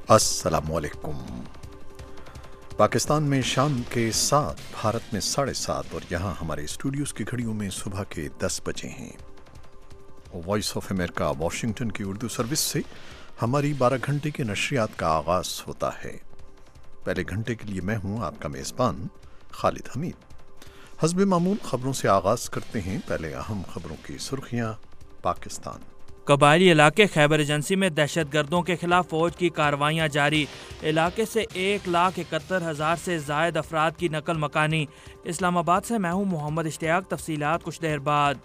अस्सलाम वालेकुम। पाकिस्तान में शाम के 7, भारत में 7:30 और यहाँ हमारे स्टूडियोज़ की घड़ियों में सुबह के 10 बजे हैं। वॉइस ऑफ अमेरिका वाशिंगटन की उर्दू सर्विस से हमारी 12 घंटे के नशरियात का आगाज़ होता है। पहले घंटे के लिए मैं हूँ आपका मेज़बान खालिद हमीद। हस्ब मामूल खबरों से आगाज़ करते हैं। पहले अहम खबरों की सुर्खियाँ। पाकिस्तान कबायली इलाके खैबर एजेंसी में दहशतगर्दों के खिलाफ फौज की कार्रवाइयाँ जारी। इलाके से 1,71,000 से जायद अफराद की नकल मकानी। इस्लामाबाद से मैं हूँ मोहम्मद इश्तियाक। तफसीलात कुछ देर बाद।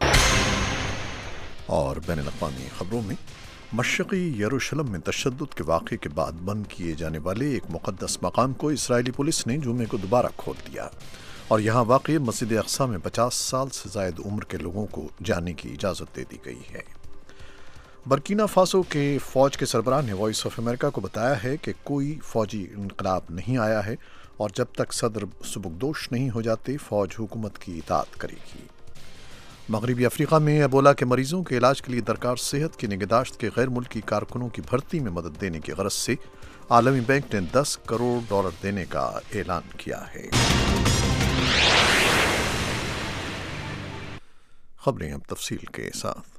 और बैनुल-अक़वामी खबरों में मशरक़ी यरूशलम में तशद्दुद के वाक़े के बाद बंद किए जाने वाले एक मुक़द्दस मकाम को इसराइली पुलिस ने जुमे को दोबारा खोल दिया और यहाँ वाक़ मस्जिद अक़सा में 50 साल से ज़ायद उम्र के लोगों को जाने की इजाज़त दे दी गई है। बर्किना फासो के फ़ौज के सरबराह ने वॉइस ऑफ अमेरिका को बताया है कि कोई फ़ौजी इनकलाब नहीं आया है और जब तक सदर सुबुकदोश नहीं हो जाते फ़ौज हुकूमत की इताअत करेगी। मगरबी अफ्रीका में एबोला के मरीजों के इलाज के लिए दरकार सेहत की निगहदाश्त के गैर मुल्की कारकुनों की भर्ती में मदद देने की गरज से आलमी बैंक ने $10 करोड़ देने का ऐलान किया है। खबरें अब तफसील के साथ।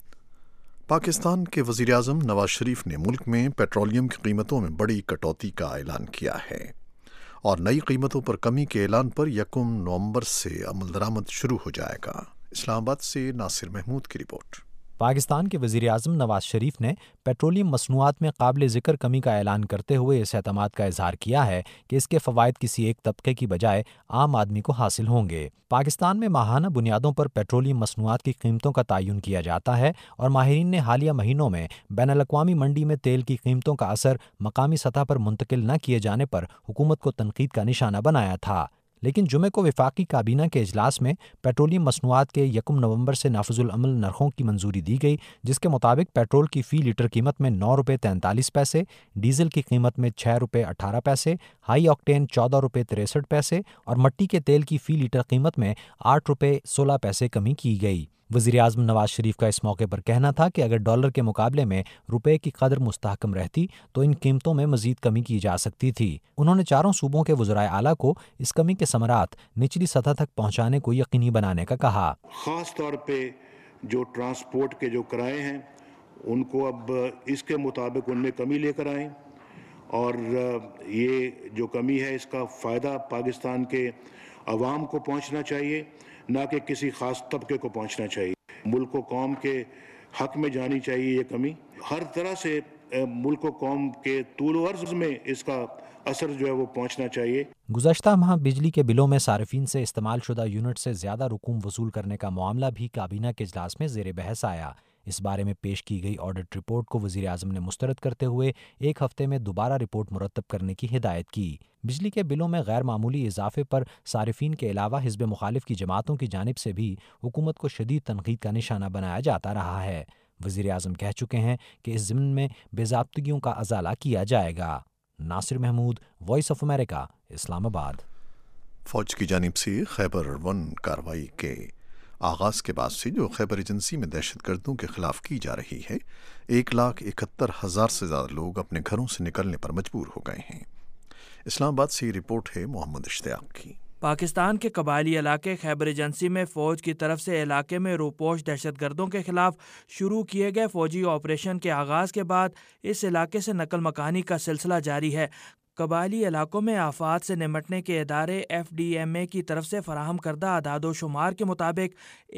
पाकिस्तान के वज़ीर आज़म नवाज शरीफ ने मुल्क में पेट्रोलियम की कीमतों में बड़ी कटौती का ऐलान किया है और नई कीमतों पर कमी के ऐलान पर 1 नवंबर से अमल दरामद शुरू हो जाएगा। इस्लामाबाद से नासिर महमूद की रिपोर्ट। पाकिस्तान के वज़ीर आज़म नवाज शरीफ ने पेट्रोलियम मसनूआत में काबिल ज़िक्र कमी का ऐलान करते हुए इस एतमाद का इजहार किया है कि इसके फ़वाइद किसी एक तबके की बजाय आम आदमी को हासिल होंगे। पाकिस्तान में माहाना बुनियादों पर पेट्रोलियम मसनूआत की कीमतों का तयन किया जाता है और माहिरीन ने हालिया महीनों में बैनुल-अक़वामी मंडी में तेल की कीमतों का असर मकामी सतह पर मुंतकिल न किए जाने पर हुकूमत को तनकीद का निशाना बनाया था। लेकिन जुमे को वफाकी काबीना के इजलास में पेट्रोलियम मसनूआत के 1 नवंबर से नाफिजुल अमल नरखों की मंजूरी दी गई, जिसके मुताबिक पेट्रोल की फ़ी लीटर कीमत में ₹9.43, डीजल की कीमत में ₹6.18, हाई ऑक्टेन ₹14.63 और मट्टी के तेल की फ़ी लीटर कीमत में ₹8.16 कमी की गई। वज़ीर आज़म नवाज शरीफ का इस मौके पर कहना था कि अगर डॉलर के मुकाबले में रुपए की कदर मुस्तहकम रहती तो इन कीमतों में मज़ीद कमी की जा सकती थी। उन्होंने चारों सूबों के वज़राए आला को इस कमी के समरात निचली सतह तक पहुँचाने को यकीनी बनाने का कहा। ख़ास तौर पे जो ट्रांसपोर्ट के जो किराए हैं उनको अब इसके मुताबिक उनमें कमी लेकर आएँ और ये जो कमी है इसका फ़ायदा पाकिस्तान के अवाम को पहुँचना चाहिए, ना कि किसी ख़ास तबके को पहुँचना चाहिए। मुल्क व कौम के हक़ में जानी चाहिए ये कमी। हर तरह से मुल्क व कौम के तूल व अर्ज़ में इसका असर जो है वो पहुँचना चाहिए। गुज़श्ता माह बिजली के बिलों में सार्फिन से इस्तेमाल शुदा यूनिट से ज़्यादा रकूम वसूल करने का मामला भी काबीना के इजलास में ज़ेर बहस आया। इस बारे में पेश की गई ऑडिट रिपोर्ट को वज़ीर आज़म ने मुस्तरद करते हुए 1 हफ्ते में दोबारा रिपोर्ट मुरतब करने की हिदायत की। बिजली के बिलों में गैर मामूली इजाफे पर सारिफिन के अलावा हिज़्ब मुखालिफ की जमातों की जानिब से भी हुकूमत को शदीद तनकीद का निशाना बनाया जाता रहा है। वज़ीर आज़म कह चुके हैं कि इस ज़िम्न में बेज़ाब्तगियों का अज़ाला किया जाएगा। Nasir Mahmood, voice of America, Islamabad. फ़ौज की जानिब से खैबर 1 कार्रवाई के आगाज़ के बाद से जो खैबर एजेंसी में दहशतगर्दों के खिलाफ की जा रही है, 1,71,000 से ज़्यादा लोग अपने घरों से निकलने पर मजबूर हो गए हैं। इस्लामाबाद से ये रिपोर्ट है मोहम्मद इश्तियाक की। पाकिस्तान के कबायली इलाके खैबर एजेंसी में फ़ौज की तरफ से इलाके में रोपोश दहशतगर्दों के खिलाफ शुरू किए गए फ़ौजी ऑपरेशन के आगाज़ के बाद इस इलाके से नकल मकानी का सिलसिला जारी है। कबायली इलाकों में आफात से निमटने के इदारे FDMA की तरफ से फराहम करदा आदादो शुमार के मुताबिक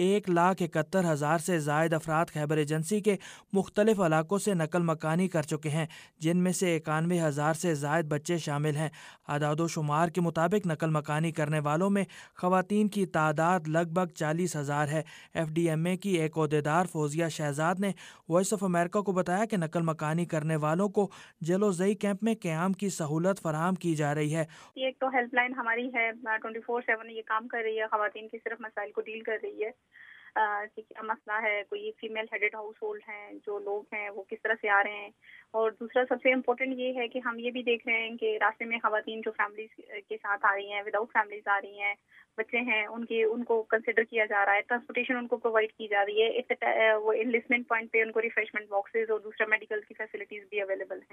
1,71,000 से ज़ायद अफराद खैबर एजेंसी के मुख्तलिफ इलाकों से नकल मकानी कर चुके हैं, जिनमें से 91,000 से ज़ायद बच्चे शामिल हैं। आदादो शुमार के मुताबिक नकल मकानी करने वालों में ख़वातीन की तादाद लगभग 40,000 है। FDMA की एक ओहदेदार फौजिया शहजाद ने वॉइस ऑफ अमेरिका को बताया कि नकल मकानी करने वालों को जलोज़ई कैंप में क़याम की सहूलत फराहम की जा रही है। एक तो हेल्पलाइन हमारी है 24/7 ये काम कर रही है, ख़वातीन के सिर्फ मसाइल को डील कर रही है कि क्या मसला है, कोई फीमेल हेडेड हाउस होल्ड हैं, जो लोग हैं वो किस तरह से आ रहे हैं। और दूसरा सबसे इम्पोर्टेंट ये है कि हम ये भी देख रहे हैं कि रास्ते में ख़वातीन जो फैमिलीज के साथ आ रही हैं, विदाउट फैमिलीज आ रही हैं, बच्चे हैं उनको कंसिडर किया जा रहा है, ट्रांसपोर्टेशन उनको प्रोवाइड की जा रही है। वो एनलिस्टमेंट पॉइंट पे उनको रिफ्रेशमेंट बॉक्सेस और दूसरा मेडिकल की फैसिलिटीज भी अवेलेबल हैं।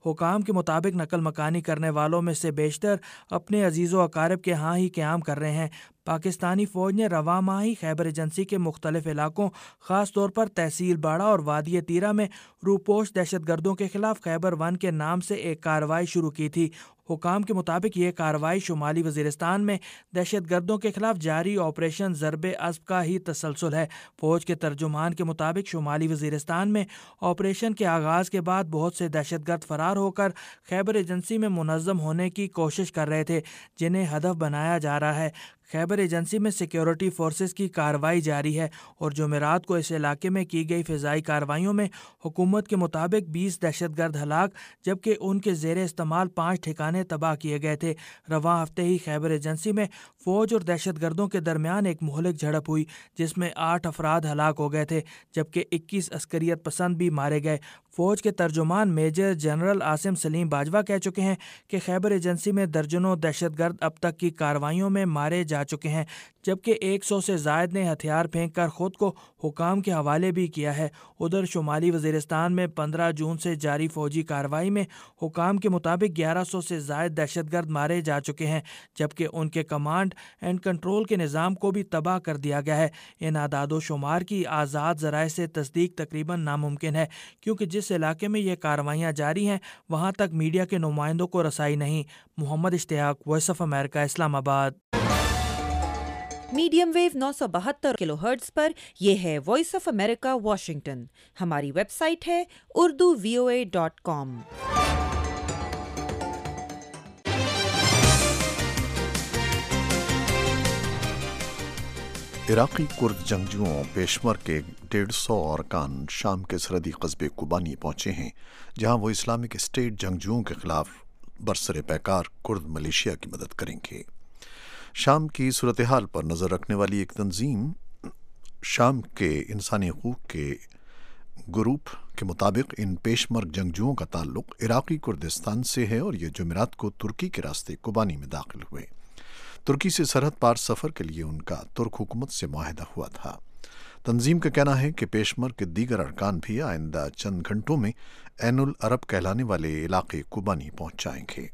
حکام کے مطابق نقل مکانی کرنے والوں میں سے بیشتر اپنے عزیز و اقارب کے ہاں ہی قیام کر رہے ہیں۔ پاکستانی فوج نے رواں ماہ ہی خیبر ایجنسی کے مختلف علاقوں خاص طور پر تحصیل باڑہ اور وادی تیرہ میں روپوش دہشت گردوں کے خلاف خیبر 1 کے نام سے ایک کارروائی شروع کی تھی۔ حکام کے مطابق یہ کارروائی شمالی وزیرستان میں دہشت گردوں کے خلاف جاری آپریشن ضرب عصب کا ہی تسلسل ہے۔ فوج کے ترجمان کے مطابق شمالی وزیرستان میں آپریشن کے آغاز کے بعد بہت سے دہشت گرد فرار ہو کر خیبر ایجنسی میں منظم ہونے کی کوشش کر رہے تھے، جنہیں ہدف بنایا جا رہا ہے۔ خیبر ایجنسی میں سیکیورٹی فورسز کی کارروائی جاری ہے اور جمعرات کو اس علاقے میں کی گئی فضائی کارروائیوں میں حکومت کے مطابق 20 دہشت گرد ہلاک جبکہ ان کے زیر استعمال 5 ٹھکانے تباہ کیے گئے تھے۔ رواں ہفتے ہی خیبر ایجنسی میں فوج اور دہشت گردوں کے درمیان ایک مہلک جھڑپ ہوئی جس میں 8 افراد ہلاک ہو گئے تھے جبکہ 21 عسکریت پسند بھی مارے گئے۔ فوج کے ترجمان میجر جنرل عاصم سلیم باجوہ کہہ چکے ہیں کہ خیبر ایجنسی میں درجنوں دہشت گرد اب تک کی کارروائیوں میں مارے جا چکے ہیں جبکہ 100 سے زائد نے ہتھیار پھینک کر خود کو حکام کے حوالے بھی کیا ہے۔ ادھر شمالی وزیرستان میں 15 جون سے جاری فوجی کارروائی میں حکام کے مطابق 1100 سے زائد دہشت گرد مارے جا چکے ہیں جبکہ ان کے کمانڈ اینڈ کنٹرول کے نظام کو بھی تباہ کر دیا گیا ہے۔ ان اعداد و شمار کی آزاد ذرائع سے تصدیق تقریباً ناممکن ہے کیونکہ جس علاقے میں یہ کارروائیاں جاری ہیں وہاں تک میڈیا کے نمائندوں کو رسائی نہیں۔ محمد اشتیاق، voice of America, Islamabad. Medium wave 972 kilohertz پر یہ ہے وائس آف امریکہ واشنگٹن۔ ہماری ویب سائٹ ہے urduvoa.com۔ عراقی کرد جنگجوؤں پیشمر کے 150 ارکان شام کے سرحدی قصبے کوبانی پہنچے ہیں جہاں وہ اسلامک اسٹیٹ جنگجوؤں کے خلاف برسر پیکار کرد ملیشیا کی مدد کریں گے۔ شام کی صورتحال پر نظر رکھنے والی ایک تنظیم شام کے انسانی حقوق کے گروپ کے مطابق ان پیشمرگ جنگجوؤں کا تعلق عراقی کردستان سے ہے اور یہ جمعرات کو ترکی کے راستے کوبانی میں داخل ہوئے۔ ترکی سے سرحد پار سفر کے لیے ان کا ترک حکومت سے معاہدہ ہوا تھا۔ تنظیم کا کہنا ہے کہ پیشمر کے دیگر ارکان بھی آئندہ چند گھنٹوں میں عین العرب کہلانے والے علاقے کوبانی پہنچ جائیں گے۔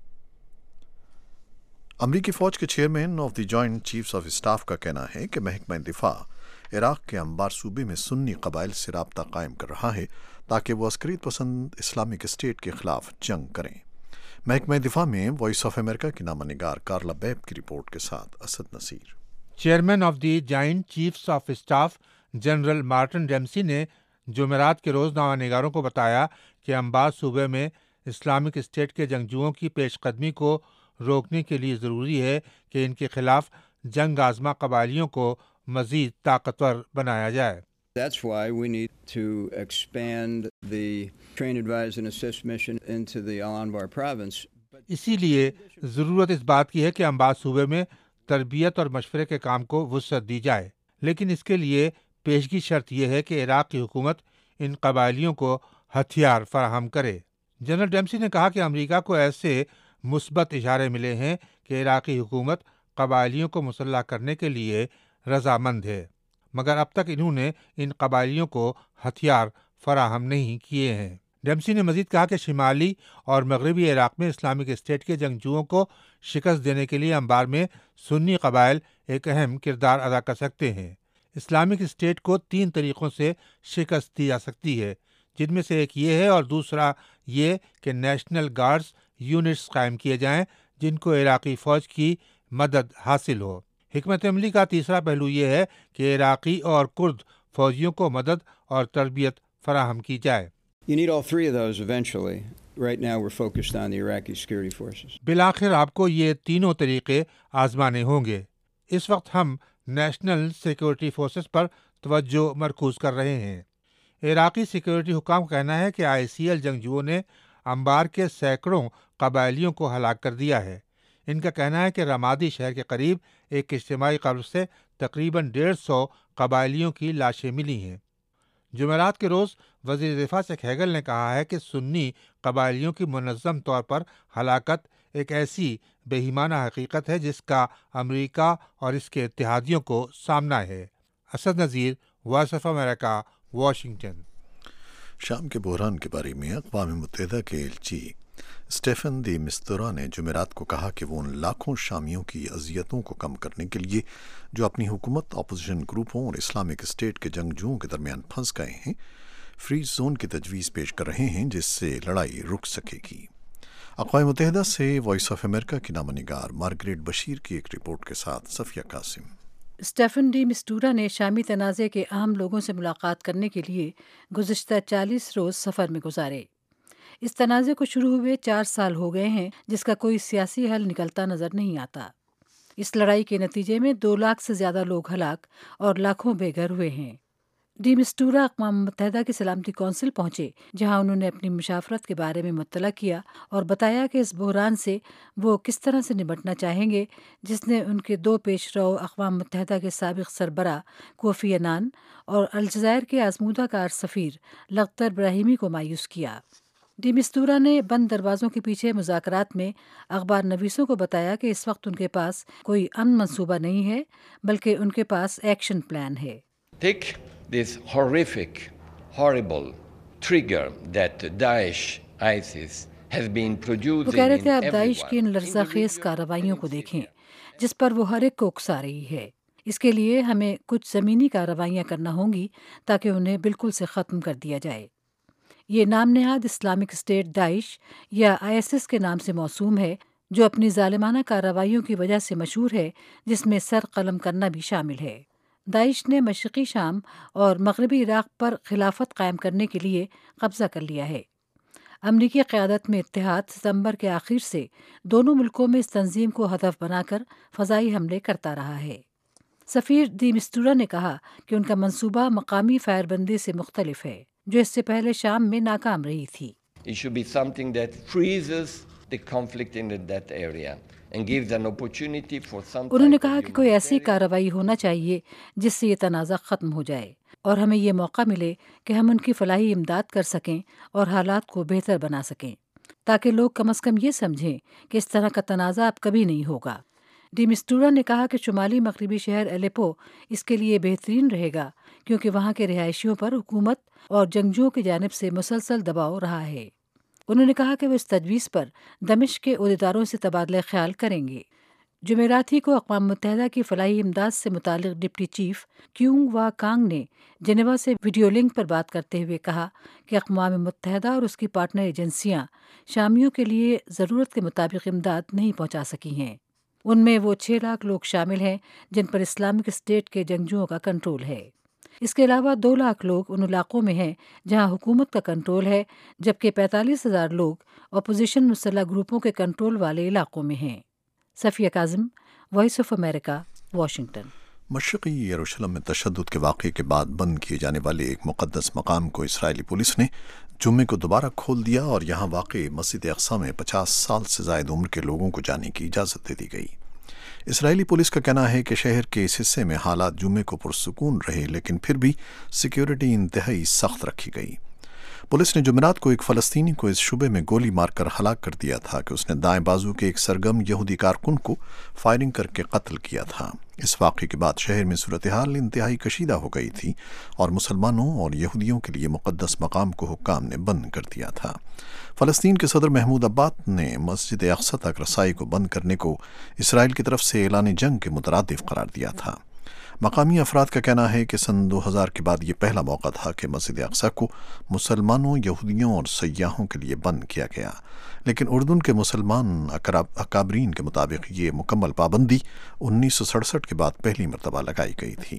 امریکی فوج کے chairman of the joint chiefs of staff کا کہنا ہے کہ محکمہ دفاع عراق کے انبار صوبے میں سنی قبائل سے رابطہ قائم کر رہا ہے تاکہ وہ عسکریت پسند اسلامک اسٹیٹ کے خلاف جنگ کریں۔ محکمہ دفاع میں وائس آف امریکہ کی نامہ نگار کارلا بیب کی رپورٹ کے ساتھ Asad Naseer. Chairman of the joint chiefs of staff general Martin Dempsey نے جمعرات کے روز نامہ نگاروں کو بتایا کہ انبار صوبے میں اسلامک اسٹیٹ کے جنگجوؤں کی پیش قدمی کو روکنے کے لیے ضروری ہے کہ ان کے خلاف جنگ آزما قبائلیوں کو مزید طاقتور بنایا جائے۔ That's why we need to expand the train, advise and assist mission into the Al-Anbar province. اسی لیے ضرورت اس بات کی ہے کہ انبار صوبے میں تربیت اور مشورے کے کام کو وسعت دی جائے، لیکن اس کے لیے پیشگی شرط یہ ہے کہ عراق کی حکومت ان قبائلیوں کو ہتھیار فراہم کرے۔ جنرل ڈیمسی نے کہا کہ امریکہ کو ایسے مثبت اشارے ملے ہیں کہ عراقی حکومت قبائلیوں کو مسلح کرنے کے لیے رضامند ہے، مگر اب تک انہوں نے ان قبائلیوں کو ہتھیار فراہم نہیں کیے ہیں۔ ڈیمسی نے مزید کہا کہ شمالی اور مغربی عراق میں اسلامک اسٹیٹ کے جنگجوؤں کو شکست دینے کے لیے انبار میں سنی قبائل ایک اہم کردار ادا کر سکتے ہیں۔ اسلامک اسٹیٹ کو 3 طریقوں سے شکست دی جا سکتی ہے، جن میں سے ایک یہ ہے اور دوسرا یہ کہ نیشنل گارڈز یونٹس قائم کیے جائیں جن کو عراقی فوج کی مدد حاصل ہو۔ حکمت عملی کا تیسرا پہلو یہ ہے کہ عراقی اور کرد فوجیوں کو مدد اور تربیت فراہم کی جائے۔ You need all 3 of those eventually. Right now we're focused on the Iraqi security forces. بالآخر آپ کو یہ تینوں طریقے آزمانے ہوں گے۔ اس وقت ہم نیشنل سیکورٹی فورسز پر توجہ مرکوز کر رہے ہیں۔ عراقی سیکورٹی حکام کا کہنا ہے کہ ICL جنگجوؤں نے انبار کے سینکڑوں قبائلیوں کو ہلاک کر دیا ہے۔ ان کا کہنا ہے کہ رمادی شہر کے قریب ایک اجتماعی قبر سے تقریباً 150 قبائلیوں کی لاشیں ملی ہیں۔ جمعرات کے روز وزیر دفاع شیخ ہیگل نے کہا ہے کہ سنی قبائلیوں کی منظم طور پر ہلاکت ایک ایسی بے ایمانہ حقیقت ہے جس کا امریکہ اور اس کے اتحادیوں کو سامنا ہے۔ Asad Nazir, voice of America, Washington. شام کے بحران کے بارے میں اقوام متحدہ کے ایلچی اسٹیفن دی مسطورا نے جمعرات کو کہا کہ وہ ان لاکھوں شامیوں کی اذیتوں کو کم کرنے کے لیے جو اپنی حکومت، اپوزیشن گروپوں اور اسلامک اسٹیٹ کے جنگجوؤں کے درمیان پھنس گئے ہیں، فریز زون کی تجویز پیش کر رہے ہیں جس سے لڑائی رک سکے گی۔ اقوام متحدہ سے وائس آف امریکہ کی نامہ نگار مارگریٹ بشیر کی ایک رپورٹ کے ساتھ Safia Qasim. Staffan de Mistura نے شامی تنازع کے اہم لوگوں سے ملاقات کرنے کے لیے گزشتہ 40 روز سفر میں گزارے۔ اس تنازع کو شروع ہوئے 4 سال ہو گئے ہیں، جس کا کوئی سیاسی حل نکلتا نظر نہیں آتا۔ اس لڑائی کے نتیجے میں 2 لاکھ سے زیادہ لوگ ہلاک اور لاکھوں بے گھر ہوئے ہیں۔ ڈی مسٹورا اقوام متحدہ کی سلامتی کونسل پہنچے، جہاں انہوں نے اپنی مشاورت کے بارے میں مطلع کیا اور بتایا کہ اس بحران سے وہ کس طرح سے نمٹنا چاہیں گے، جس نے ان کے 2 پیش رو اقوام متحدہ کے سابق سربراہ کوفی عنان اور الجزائر کے آزمودہ کار سفیر لخدر براہیمی کو مایوس کیا۔ ڈی مسٹورا نے بند دروازوں کے پیچھے مذاکرات میں اخبار نویسوں کو بتایا کہ اس وقت ان کے پاس کوئی امن منصوبہ نہیں ہے، بلکہ ان کے پاس ایکشن پلان ہے۔ Take this horrific, horrible trigger that Daesh, ISIS has been producing. وہ کہہ رہے تھے in آپ داعش everyone. کی ان لرزہ خیز کارروائیوں کو دیکھیں جس پر وہ ہر ایک کو اکسا رہی ہے۔ اس کے لیے ہمیں کچھ زمینی کارروائیاں کرنا ہوں گی تاکہ انہیں بالکل سے ختم کر دیا جائے۔ یہ نام نہاد اسلامک اسٹیٹ داعش یا ISIS کے نام سے موسوم ہے، جو اپنی ظالمانہ کارروائیوں کی وجہ سے مشہور ہے، جس میں سر قلم کرنا بھی شامل ہے۔ داعش نے مشرقی شام اور مغربی عراق پر خلافت قائم کرنے کے لیے قبضہ کر لیا ہے۔ امریکی قیادت میں اتحاد ستمبر کے آخر سے دونوں ملکوں میں اس تنظیم کو ہدف بنا کر فضائی حملے کرتا رہا ہے۔ سفیر دی مسٹورا نے کہا کہ ان کا منصوبہ مقامی فائر بندی سے مختلف ہے، جو اس سے پہلے شام میں ناکام رہی تھی۔ It should be something that freezes the conflict in that area and gives an opportunity for some. انہوں نے کہا کہ کوئی ایسی کارروائی ہونا چاہیے جس سے یہ تنازع ختم ہو جائے اور ہمیں یہ موقع ملے کہ ہم ان کی فلاحی امداد کر سکیں اور حالات کو بہتر بنا سکیں، تاکہ لوگ کم از کم یہ سمجھیں کہ اس طرح کا تنازع اب کبھی نہیں ہوگا۔ ڈی مسٹورا نے کہا کہ شمالی مغربی شہر الیپو اس کے لیے بہترین رہے گا، کیونکہ وہاں کے رہائشیوں پر حکومت اور جنگجوؤں کی جانب سے مسلسل دباؤ رہا ہے۔ انہوں نے کہا کہ وہ اس تجویز پر دمشق کے عہدیداروں سے تبادلہ خیال کریں گے۔ جمعرات ہی کو اقوام متحدہ کی فلاحی امداد سے متعلق deputy chief Kyung wha Kang نے جنیوا سے ویڈیو لنک پر بات کرتے ہوئے کہا کہ اقوام متحدہ اور اس کی پارٹنر ایجنسیاں شامیوں کے لیے ضرورت کے مطابق امداد نہیں پہنچا سکی ہیں۔ ان میں وہ 6 لاکھ لوگ شامل ہیں جن پر اسلامک اسٹیٹ کے جنگجوؤں کا کنٹرول ہے۔ اس کے علاوہ 2 لاکھ لوگ ان علاقوں میں ہیں جہاں حکومت کا کنٹرول ہے، جبکہ 45,000 لوگ اپوزیشن مسلح گروپوں کے کنٹرول والے علاقوں میں ہیں۔ Safia Kazim, voice of America, Washington. مشرقی یروشلم میں تشدد کے واقعے کے بعد بند کیے جانے والے ایک مقدس مقام کو اسرائیلی پولیس نے جمعے کو دوبارہ کھول دیا اور یہاں واقع مسجد اقصیٰ میں 50 سال سے زائد عمر کے لوگوں کو جانے کی اجازت دے دی گئی۔ اسرائیلی پولیس کا کہنا ہے کہ شہر کے اس حصے میں حالات جمعے کو پرسکون رہے، لیکن پھر بھی سیکیورٹی انتہائی سخت رکھی گئی۔ پولیس نے جمعرات کو ایک فلسطینی کو اس شبے میں گولی مار کر ہلاک کر دیا تھا کہ اس نے دائیں بازو کے ایک سرگرم یہودی کارکن کو فائرنگ کر کے قتل کیا تھا۔ اس واقعے کے بعد شہر میں صورتحال انتہائی کشیدہ ہو گئی تھی اور مسلمانوں اور یہودیوں کے لیے مقدس مقام کو حکام نے بند کر دیا تھا۔ فلسطین کے صدر محمود عباس نے مسجد اقصیٰ تک رسائی کو بند کرنے کو اسرائیل کی طرف سے اعلان جنگ کے مترادف قرار دیا تھا۔ مقامی افراد کا کہنا ہے کہ سن 2000 کے بعد یہ پہلا موقع تھا کہ مسجد اقصیٰ کو مسلمانوں، یہودیوں اور سیاحوں کے لیے بند کیا گیا، لیکن اردن کے مسلمان اکابرین کے مطابق یہ مکمل پابندی 1967 کے بعد پہلی مرتبہ لگائی گئی تھی۔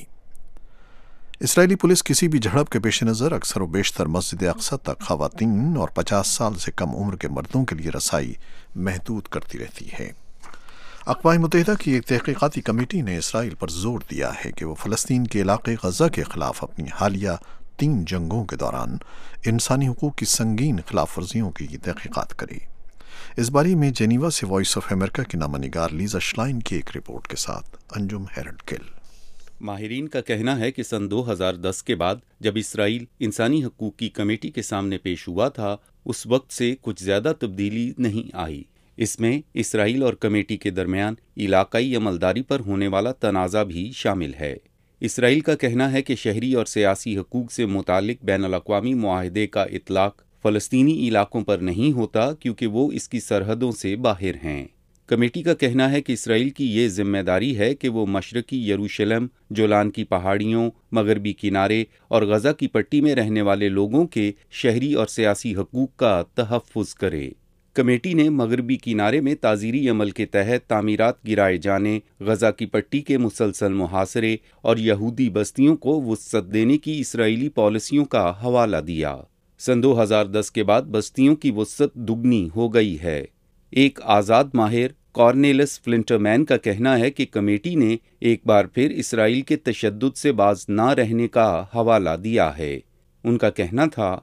اسرائیلی پولیس کسی بھی جھڑپ کے پیش نظر اکثر و بیشتر مسجد اقصیٰ تک خواتین اور 50 سال سے کم عمر کے مردوں کے لیے رسائی محدود کرتی رہتی ہے۔ اقوام متحدہ کی ایک تحقیقاتی کمیٹی نے اسرائیل پر زور دیا ہے کہ وہ فلسطین کے علاقے غزہ کے خلاف اپنی حالیہ 3 جنگوں کے دوران انسانی حقوق کی سنگین خلاف ورزیوں کی تحقیقات کرے۔ اس بارے میں جنیوا سے وائس آف امریکہ کی نامہ نگار لیزا شلائن کی ایک رپورٹ کے ساتھ انجم ہیرلڈ گل۔ ماہرین کا کہنا ہے کہ سن 2010 کے بعد جب اسرائیل انسانی حقوق کی کمیٹی کے سامنے پیش ہوا تھا، اس وقت سے کچھ زیادہ تبدیلی نہیں آئی۔ اس میں اسرائیل اور کمیٹی کے درمیان علاقائی عملداری پر ہونے والا تنازع بھی شامل ہے۔ اسرائیل کا کہنا ہے کہ شہری اور سیاسی حقوق سے متعلق بین الاقوامی معاہدے کا اطلاق فلسطینی علاقوں پر نہیں ہوتا کیونکہ وہ اس کی سرحدوں سے باہر ہیں۔ کمیٹی کا کہنا ہے کہ اسرائیل کی یہ ذمہ داری ہے کہ وہ مشرقی یروشلم، جولان کی پہاڑیوں، مغربی کنارے اور غزہ کی پٹی میں رہنے والے لوگوں کے شہری اور سیاسی حقوق کا تحفظ کرے۔ کمیٹی نے مغربی کنارے میں تعزیری عمل کے تحت تعمیرات گرائے جانے، غزہ کی پٹی کے مسلسل محاصرے اور یہودی بستیوں کو وسعت دینے کی اسرائیلی پالیسیوں کا حوالہ دیا۔ سن 2010 کے بعد بستیوں کی وسعت دگنی ہو گئی ہے۔ ایک آزاد ماہر کارنیلس فلنٹرمین کا کہنا ہے کہ کمیٹی نے ایک بار پھر اسرائیل کے تشدد سے باز نہ رہنے کا حوالہ دیا ہے۔ ان کا کہنا تھا،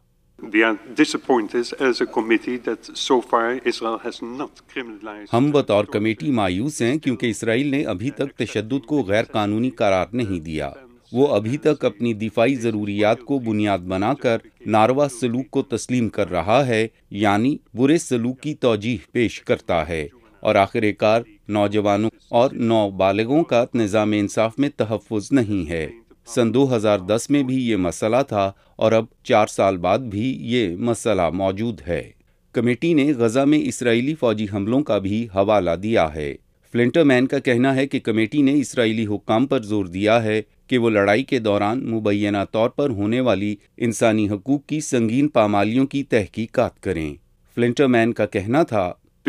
ہم بطور کمیٹی مایوس ہیں کیونکہ اسرائیل نے ابھی تک تشدد کو غیر قانونی قرار نہیں دیا۔ وہ ابھی تک اپنی دفاعی ضروریات کو بنیاد بنا کر ناروا سلوک کو تسلیم کر رہا ہے، یعنی برے سلوک کی توجیہ پیش کرتا ہے، اور آخر کار نوجوانوں اور نوبالغوں کا نظام انصاف میں تحفظ نہیں ہے۔ سن 2010 میں بھی یہ مسئلہ تھا اور اب 4 سال بعد بھی یہ مسئلہ موجود ہے۔ کمیٹی نے غزہ میں اسرائیلی فوجی حملوں کا بھی حوالہ دیا ہے۔ فلنٹرمین کا کہنا ہے کہ کمیٹی نے اسرائیلی حکام پر زور دیا ہے کہ وہ لڑائی کے دوران مبینہ طور پر ہونے والی انسانی حقوق کی سنگین پامالیوں کی تحقیقات کریں۔ فلنٹرمین کا کہنا تھا،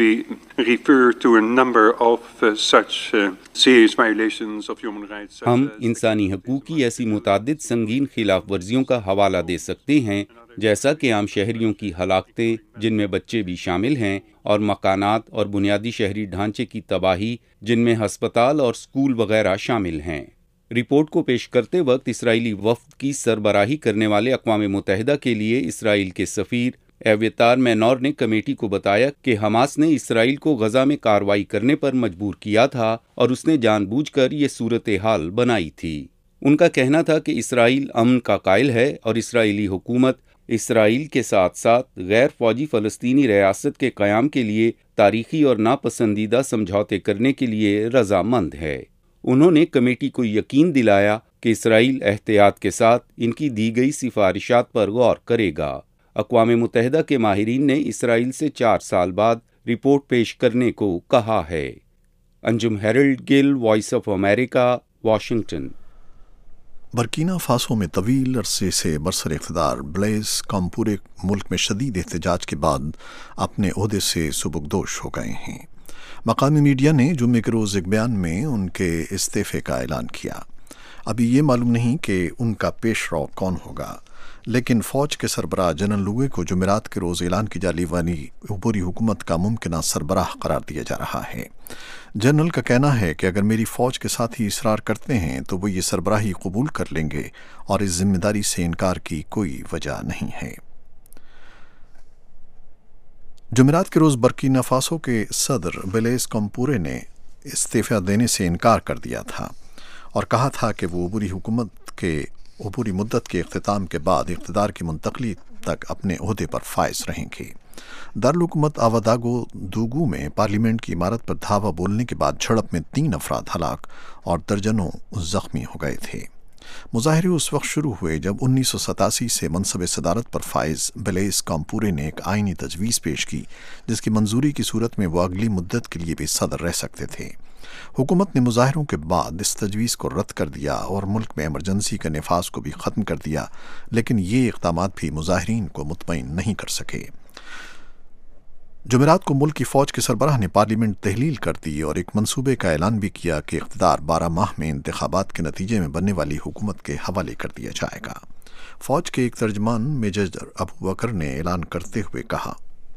ہم انسانی حقوق کی ایسی متعدد سنگین خلاف ورزیوں کا حوالہ دے سکتے ہیں، جیسا کہ عام شہریوں کی ہلاکتیں جن میں بچے بھی شامل ہیں، اور مکانات اور بنیادی شہری ڈھانچے کی تباہی جن میں ہسپتال اور سکول وغیرہ شامل ہیں۔ رپورٹ کو پیش کرتے وقت اسرائیلی وفد کی سربراہی کرنے والے اقوام متحدہ کے لیے اسرائیل کے سفیر ایویتار مینور نے کمیٹی کو بتایا کہ حماس نے اسرائیل کو غزہ میں کارروائی کرنے پر مجبور کیا تھا اور اس نے جان بوجھ کر یہ صورتحال بنائی تھی۔ ان کا کہنا تھا کہ اسرائیل امن کا قائل ہے اور اسرائیلی حکومت اسرائیل کے ساتھ ساتھ غیر فوجی فلسطینی ریاست کے قیام کے لیے تاریخی اور ناپسندیدہ سمجھوتے کرنے کے لیے رضامند ہے۔ انہوں نے کمیٹی کو یقین دلایا کہ اسرائیل احتیاط کے ساتھ ان کی دی گئی سفارشات پر غور کرے گا۔ اقوام متحدہ کے ماہرین نے اسرائیل سے 4 سال بعد رپورٹ پیش کرنے کو کہا ہے۔ Anjum Harold Gill, voice of America, Washington. Burkina Faso میں طویل عرصے سے برسر اقتدار بلیز کمپورے ملک میں شدید احتجاج کے بعد اپنے عہدے سے سبکدوش ہو گئے ہیں۔ مقامی میڈیا نے جمعے کے روز ایک بیان میں ان کے استعفے کا اعلان کیا۔ ابھی یہ معلوم نہیں کہ ان کا پیش رو کون ہوگا، لیکن فوج کے سربراہ جنرل لوئے کو جمعرات کے روز اعلان کی جانے والی عبوری حکومت کا ممکنہ سربراہ قرار دیا جا رہا ہے۔ جنرل کا کہنا ہے کہ اگر میری فوج کے ساتھی اصرار کرتے ہیں تو وہ یہ سربراہی قبول کر لیں گے اور اس ذمہ داری سے انکار کی کوئی وجہ نہیں ہے۔ جمعرات کے روز برکینا فاسو کے صدر بلیز کمپورے نے استعفیٰ دینے سے انکار کر دیا تھا اور کہا تھا کہ وہ عبوری مدت کے اختتام کے بعد اقتدار کی منتقلی تک اپنے عہدے پر فائز رہیں گے۔ دارالحکومت آواداگو دوگو میں پارلیمنٹ کی عمارت پر دھاوا بولنے کے بعد جھڑپ میں 3 افراد ہلاک اور درجنوں زخمی ہو گئے تھے۔ مظاہرے اس وقت شروع ہوئے جب 1987 سے منصب صدارت پر فائز بلیز کمپورے نے ایک آئینی تجویز پیش کی جس کی منظوری کی صورت میں وہ اگلی مدت کے لیے بھی صدر رہ سکتے تھے۔ حکومت نے مظاہروں کے بعد اس تجویز کو رد کر دیا اور ملک میں ایمرجنسی کا نفاذ کو بھی ختم کر دیا، لیکن یہ اقدامات بھی مظاہرین کو مطمئن نہیں کر سکے۔ جمعرات کو ملک کی فوج کے سربراہ نے پارلیمنٹ تحلیل کر دی اور ایک منصوبے کا اعلان بھی کیا کہ اقتدار 12 ماہ میں انتخابات کے نتیجے میں بننے والی حکومت کے حوالے کر دیا جائے گا۔ فوج کے ایک ترجمان میجر ابو بکر نے اعلان کرتے ہوئے کہا،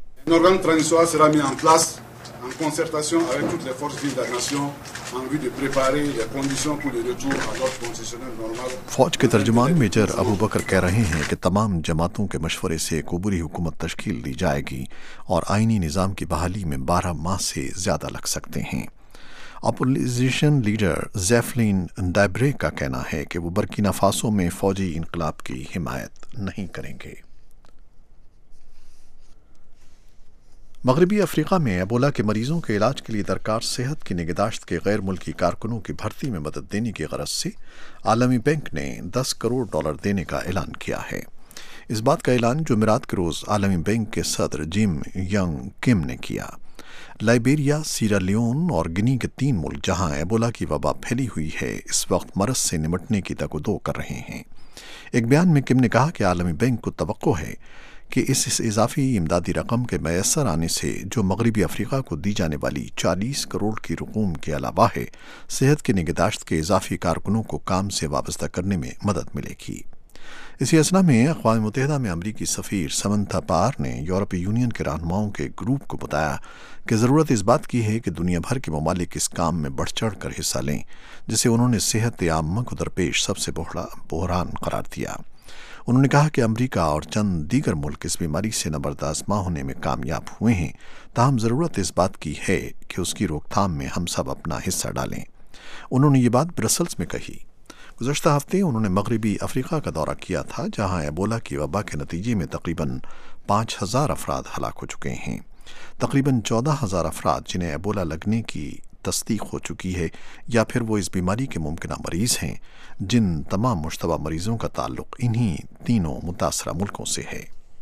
en concertation avec toutes les forces vives de la nation en vue de préparer les conditions pour le retour à l'ordre constitutionnel normal۔ فوج کے ترجمان میجر ابو بکر کہہ رہے ہیں کہ تمام جماعتوں کے مشورے سے ایک عبوری حکومت تشکیل دی جائے گی اور آئینی نظام کی بحالی میں 12 ماہ سے زیادہ لگ سکتے ہیں۔ اپوزیشن لیڈر زیفلین ڈائبرے کا کہنا ہے کہ وہ برکینا فاسو میں فوجی انقلاب کی حمایت نہیں کریں گے۔ मगरबी अफ्रीका में एबोला के मरीजों के इलाज के लिए दरकार सेहत की निगहदाश्त के गैर मुल्की कारकुनों की भर्ती में मदद देने की गरज से आलमी बैंक ने $10 करोड़ देने का ऐलान किया है। इस बात का ऐलान जुमेरात के रोज़ आलमी बैंक के सदर जिम यंग किम ने किया। लाइबेरिया, सीरा लियोन और गिनी के 3 मुल्क जहां एबोला की वबा फैली हुई है, इस वक्त मरज से निमटने की तगदो कर रहे हैं। एक बयान में किम ने कहा कि आलमी बैंक को तवक्को है कि इस इजाफी इमदादी रकम के मैसर आने से जो मगरबी अफ्रीका को दी जाने वाली 40 करोड़ की रकूम के अलावा है, सेहत की निगहदाश्त के इजाफी कारकुनों को काम से वाबस्ता करने में मदद मिलेगी। इसी असना में अक़वाम मुत्तहिदा में अमरीकी सफ़ीर समंथा पार ने यूरोपीय यूनियन के रहनुमाओं के ग्रुप को बताया कि ज़रूरत इस बात की है कि दुनिया भर के ममालिक इस काम में बढ़ चढ़ कर हिस्सा लें, जिसे उन्होंने सेहत आम्मा को दरपेश सबसे बड़ा बहरान करार दिया। उन्होंने कहा कि अमरीका और चंद दीगर मुल्क इस बीमारी से नबरदाश्त होने में कामयाब हुए हैं, ताहम ज़रूरत इस बात की है कि उसकी रोकथाम में हम सब अपना हिस्सा डालें। उन्होंने ये बात ब्रसल्स में कही। गुज़श्ता हफ्ते उन्होंने मगरबी अफ्रीका का दौरा किया था, जहां एबोला की वबा के नतीजे में तकरीबन 5000 अफराद हलाक हो चुके हैं। तकरीबन 14,000 अफराद जिन्हें एबोला लगने की तस्दीक हो चुकी है या फिर वो इस बीमारी के मुमकिन मरीज़ हैं, जिन तमाम मुश्तबा मरीज़ों का ताल्लुक इन्हीं तीनों मुतासरा मुल्कों से है।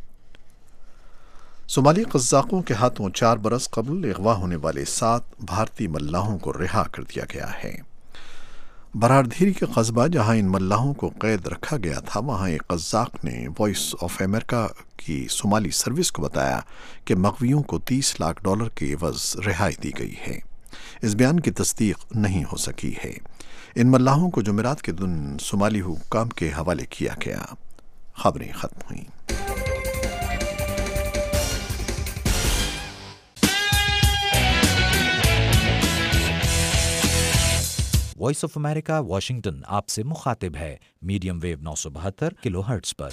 सोमाली कज़ाकों के हाथों 4 बरस कबल अगवा होने वाले 7 भारतीय मल्लाहों को रिहा कर दिया गया है। बरारधीरी के कस्बा जहां इन मल्लाहों को कैद रखा गया था, वहां एक कज़ाक ने वॉइस ऑफ अमेरिका की सोमाली सर्विस को बताया कि मग़वियों को $30 लाख के एवज़ रिहाई दी गई है। इस बयान की तस्दीक नहीं हो सकी है। इन मल्लाहों को जुमेरात के दिन सोमाली हुक्काम के हवाले किया गया। खबरें खत्म हुई। वॉइस ऑफ अमेरिका वाशिंगटन आपसे मुखातिब है मीडियम वेव 972 किलोहर्ट्ज़ पर।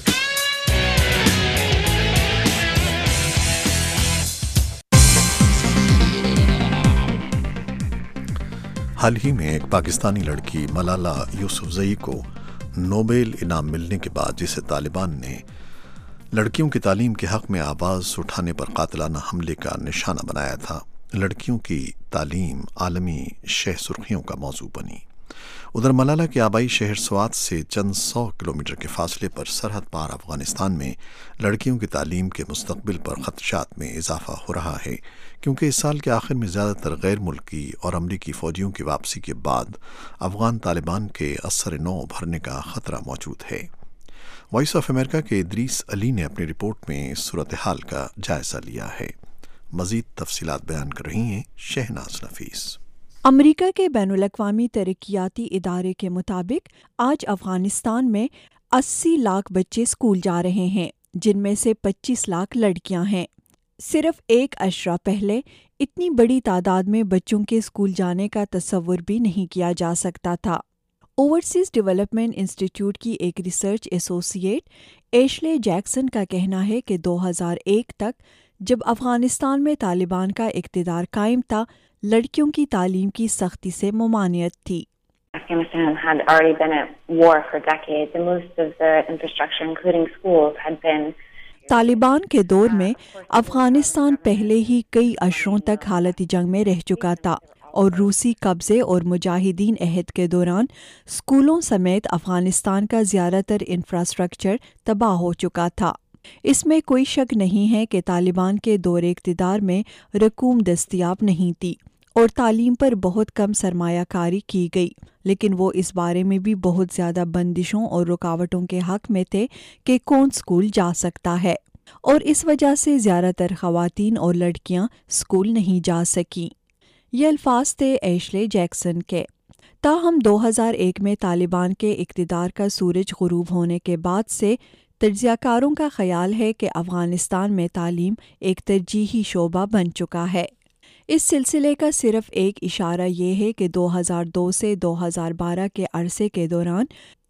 हाल ही में एक पाकिस्तानी लड़की मलाला यूसुफजई को नोबेल इनाम मिलने के बाद, जिसे तालिबान ने लड़कियों की तालीम के हक़ में आवाज़ उठाने पर कातिलाना हमले का निशाना बनाया था, लड़कियों की तालीम आलमी शह सुर्खियों का मौजू बनी। उधर मलाला के आबाई शहर स्वात से चंद 100 किलोमीटर के फासले पर सरहद पार अफगानिस्तान में लड़कियों की तालीम के मुस्तकबिल पर खदशात में इजाफा हो रहा है, क्योंकि इस साल के आखिर में ज़्यादातर गैर मुल्की और अमरीकी फ़ौजियों की वापसी के बाद अफगान तालिबान के असर नौ भरने का ख़तरा मौजूद है। वॉइस ऑफ अमेरिका के इदरीस अली ने अपनी रिपोर्ट में इस सूरत हाल का जायज़ा लिया है। मज़ीद तफसीलात बयान कर रही हैं शहनाज नफीस। अमरीका के बैनुल-अक़वामी तरक्याती इदारे के मुताबिक आज अफ़गानिस्तान में 80 लाख बच्चे स्कूल जा रहे हैं, जिनमें से 25 लाख लड़कियां हैं। सिर्फ एक अशरा पहले इतनी बड़ी तादाद में बच्चों के स्कूल जाने का तसव्वुर भी नहीं किया जा सकता था। ओवरसीज़ डेवलपमेंट इंस्टीट्यूट की एक रिसर्च एसोसिएट एशले जैक्सन का कहना है कि 2001 तक जब अफ़गानिस्तान में तालिबान का इक़्तिदार कायम था, लड़कियों की तालीम की सख्ती से ममानियत थी। Afghanistan had already been at war for decades, and most of the infrastructure, including schools, had been. Taliban के दौर में अफगानिस्तान पहले ही कई अशरों तक हालत जंग में रह चुका था और रूसी कब्जे और मुजाहिदीन अहद के दौरान स्कूलों समेत अफगानिस्तान का ज़्यादातर इंफ्रास्ट्रक्चर तबाह हो चुका था। इसमें कोई शक नहीं है कि तालिबान के दौर इक़्तिदार में रकूम दस्तयाब नहीं थी और तालीम पर बहुत कम सरमायाकारी की गई, लेकिन वो इस बारे में भी बहुत ज़्यादा बंदिशों और रुकावटों के हक़ में थे कि कौन स्कूल जा सकता है, और इस वजह से ज़्यादातर ख़वातीन और लड़कियां स्कूल नहीं जा सकीं। ये अल्फाज थे एशले जैक्सन के। ताहम 2001 में तालिबान के इक़्तिदार का सूरज ग़ुरूब होने के बाद से तज्ज़ियाकारों का ख़याल है कि अफ़गानिस्तान में तालीम एक तरजीही शोबा बन चुका है। इस सिलसिले का सिर्फ एक इशारा ये है कि 2002 से 2012 के अरसे के दौरान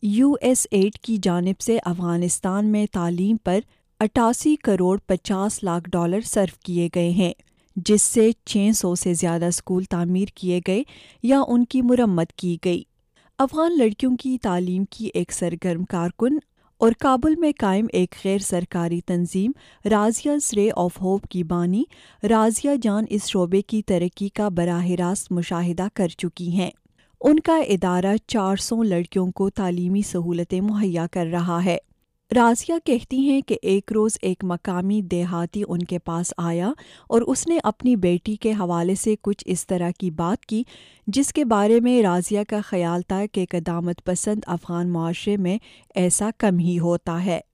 USAID की जानिब से अफ़गानिस्तान में तालीम पर 88 करोड़ 50 लाख डॉलर सर्फ किए गए हैं, जिससे 600 से ज़्यादा स्कूल तामीर किए गए या उनकी मुरम्मत की गई। अफ़गान लड़कियों की तालीम की एक सरगर्म कारकुन اور کابل میں قائم ایک غیر سرکاری تنظیم رازیاز رے آف ہوپ کی بانی رازیہ جان اس شعبے کی ترقی کا براہ راست مشاہدہ کر چکی ہیں۔ ان کا ادارہ 400 لڑکیوں کو تعلیمی سہولتیں مہیا کر رہا ہے۔ رازیہ کہتی ہیں کہ ایک روز ایک مقامی دیہاتی ان کے پاس آیا اور اس نے اپنی بیٹی کے حوالے سے کچھ اس طرح کی بات کی جس کے بارے میں رازیہ کا خیال تھا کہ قدامت پسند افغان معاشرے میں ایسا کم ہی ہوتا ہے۔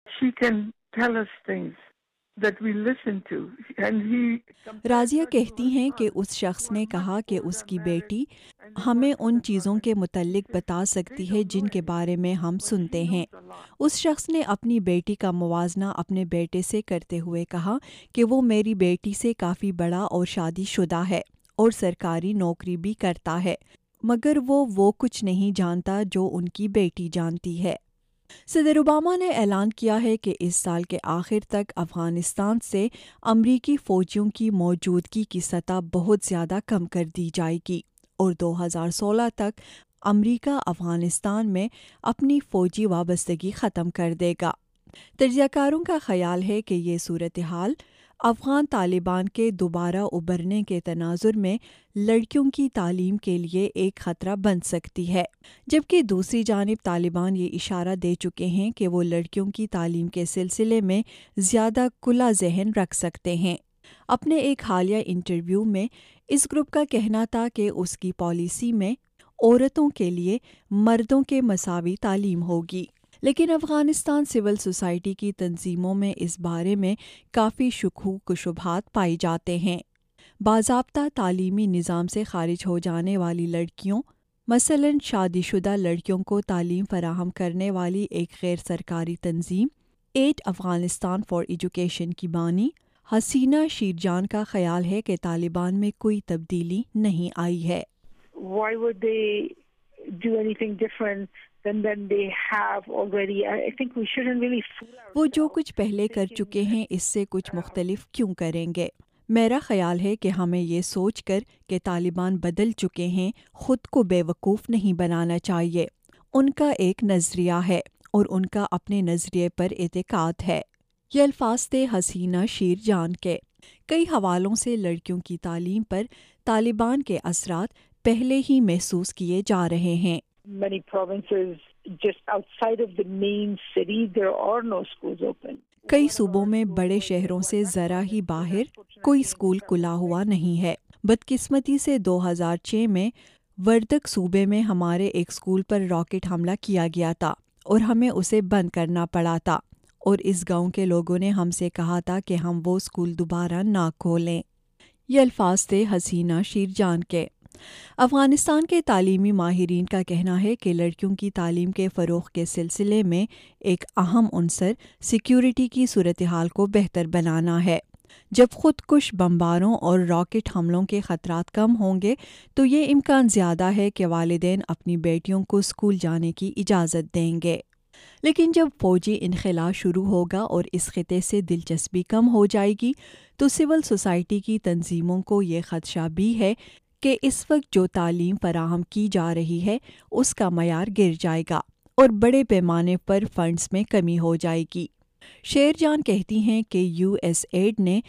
رازیہ کہتی ہیں کہ اس شخص نے کہا کہ اس کی بیٹی ہمیں ان چیزوں کے متعلق بتا سکتی ہے جن کے بارے میں ہم سنتے ہیں۔ اس شخص نے اپنی بیٹی کا موازنہ اپنے بیٹے سے کرتے ہوئے کہا کہ وہ میری بیٹی سے کافی بڑا اور شادی شدہ ہے اور سرکاری نوکری بھی کرتا ہے، مگر وہ کچھ نہیں جانتا جو ان کی بیٹی جانتی ہے۔ صدر اوباما نے اعلان کیا ہے کہ اس سال کے آخر تک افغانستان سے امریکی فوجیوں کی موجودگی کی سطح بہت زیادہ کم کر دی جائے گی اور 2016 تک امریکہ افغانستان میں اپنی فوجی وابستگی ختم کر دے گا۔ تجزیہ کاروں کا خیال ہے کہ یہ صورتحال افغان طالبان کے دوبارہ ابھرنے کے تناظر میں لڑکیوں کی تعلیم کے لیے ایک خطرہ بن سکتی ہے، جبکہ دوسری جانب طالبان یہ اشارہ دے چکے ہیں کہ وہ لڑکیوں کی تعلیم کے سلسلے میں زیادہ کھلا ذہن رکھ سکتے ہیں۔ اپنے ایک حالیہ انٹرویو میں اس گروپ کا کہنا تھا کہ اس کی پالیسی میں عورتوں کے لیے مردوں کے مساوی تعلیم ہوگی، لیکن افغانستان سول سوسائٹی کی تنظیموں میں اس بارے میں کافی شکوک و شبہات پائے جاتے ہیں۔ باضابطہ تعلیمی نظام سے خارج ہو جانے والی لڑکیوں، مثلاً شادی شدہ لڑکیوں کو تعلیم فراہم کرنے والی ایک غیر سرکاری تنظیم ایڈ افغانستان فار ایجوکیشن کی بانی حسینہ شیرجان کا خیال ہے کہ طالبان میں کوئی تبدیلی نہیں آئی ہے۔ Why would they do anything different than they have already? I think we shouldn't really fool ourselves. وہ جو کچھ پہلے کر چکے ہیں اس سے کچھ مختلف کیوں کریں گے؟ میرا خیال ہے کہ ہمیں یہ سوچ کر کہ طالبان بدل چکے ہیں خود کو بے وقوف نہیں بنانا چاہیے۔ ان کا ایک نظریہ ہے اور ان کا اپنے نظریے پر اعتقاد ہے۔ یہ الفاظ تھے حسینہ شیر جان کے۔ کئی حوالوں سے لڑکیوں کی تعلیم پر طالبان کے اثرات پہلے ہی محسوس کیے جا رہے ہیں۔ Many provinces just outside of the main city, there are no schools open. کئی صوبوں میں بڑے شہروں سے ذرا ہی باہر کوئی اسکول کھلا ہوا نہیں ہے۔ بدقسمتی سے 2006 میں وردک صوبے میں ہمارے ایک اسکول پر راکٹ حملہ کیا گیا تھا اور ہمیں اسے بند کرنا پڑا تھا، اور اس گاؤں کے لوگوں نے ہم سے کہا تھا کہ ہم وہ اسکول دوبارہ نہ کھولیں۔ یہ الفاظ تھے حسینہ شیر جان کے۔ افغانستان کے تعلیمی ماہرین کا کہنا ہے کہ لڑکیوں کی تعلیم کے فروغ کے سلسلے میں ایک اہم عنصر سیکیورٹی کی صورتحال کو بہتر بنانا ہے۔ جب خود کش بمباروں اور راکٹ حملوں کے خطرات کم ہوں گے تو یہ امکان زیادہ ہے کہ والدین اپنی بیٹیوں کو اسکول جانے کی اجازت دیں گے۔ لیکن جب فوجی انخلا شروع ہوگا اور اس خطے سے دلچسپی کم ہو جائے گی تو سول سوسائٹی کی تنظیموں کو یہ خدشہ بھی ہے کہ اس وقت جو تعلیم فراہم کی جا رہی ہے اس کا معیار گر جائے گا اور بڑے پیمانے پر فنڈز میں کمی ہو جائے گی۔ شیر جان کہتی ہیں کہ یو ایس ایڈ نے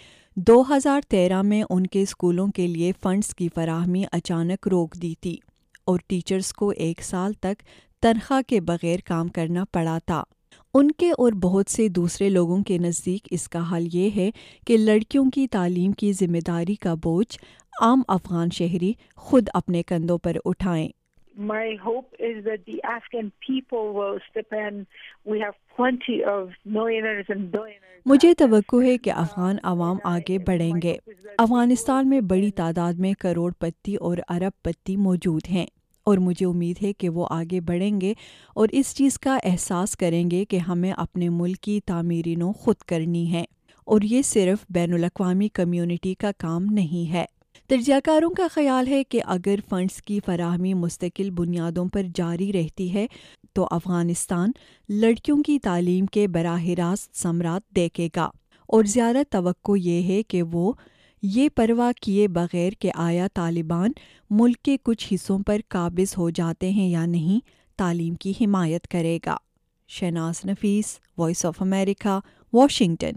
2013 میں ان کے اسکولوں کے لیے فنڈز کی فراہمی اچانک روک دی تھی اور ٹیچرز کو 1 سال تک تنخواہ کے بغیر کام کرنا پڑا تھا۔ ان کے اور بہت سے دوسرے لوگوں کے نزدیک اس کا حل یہ ہے کہ لڑکیوں کی تعلیم کی ذمہ داری کا بوجھ عام افغان شہری خود اپنے کندھوں پر اٹھائیں۔ My hope is that the Afghan people will step in. We have plenty of millionaires and billionaires. مجھے توقع ہے کہ افغان عوام آگے بڑھیں گے۔ افغانستان میں بڑی تعداد میں کروڑ پتی اور ارب پتی موجود ہیں، اور مجھے امید ہے کہ وہ آگے بڑھیں گے اور اس چیز کا احساس کریں گے کہ ہمیں اپنے ملک کی تعمیری نو خود کرنی ہے، اور یہ صرف بین الاقوامی کمیونٹی کا کام نہیں ہے۔ تجزیہ کاروں کا خیال ہے کہ اگر فنڈز کی فراہمی مستقل بنیادوں پر جاری رہتی ہے تو افغانستان لڑکیوں کی تعلیم کے براہ راست ثمرات دیکھے گا، اور زیادہ توقع یہ ہے کہ وہ یہ پرواہ کیے بغیر کہ آیا طالبان ملک کے کچھ حصوں پر قابض ہو جاتے ہیں یا نہیں، تعلیم کی حمایت کرے گا۔ Shahnaz Nafees, voice of America, Washington.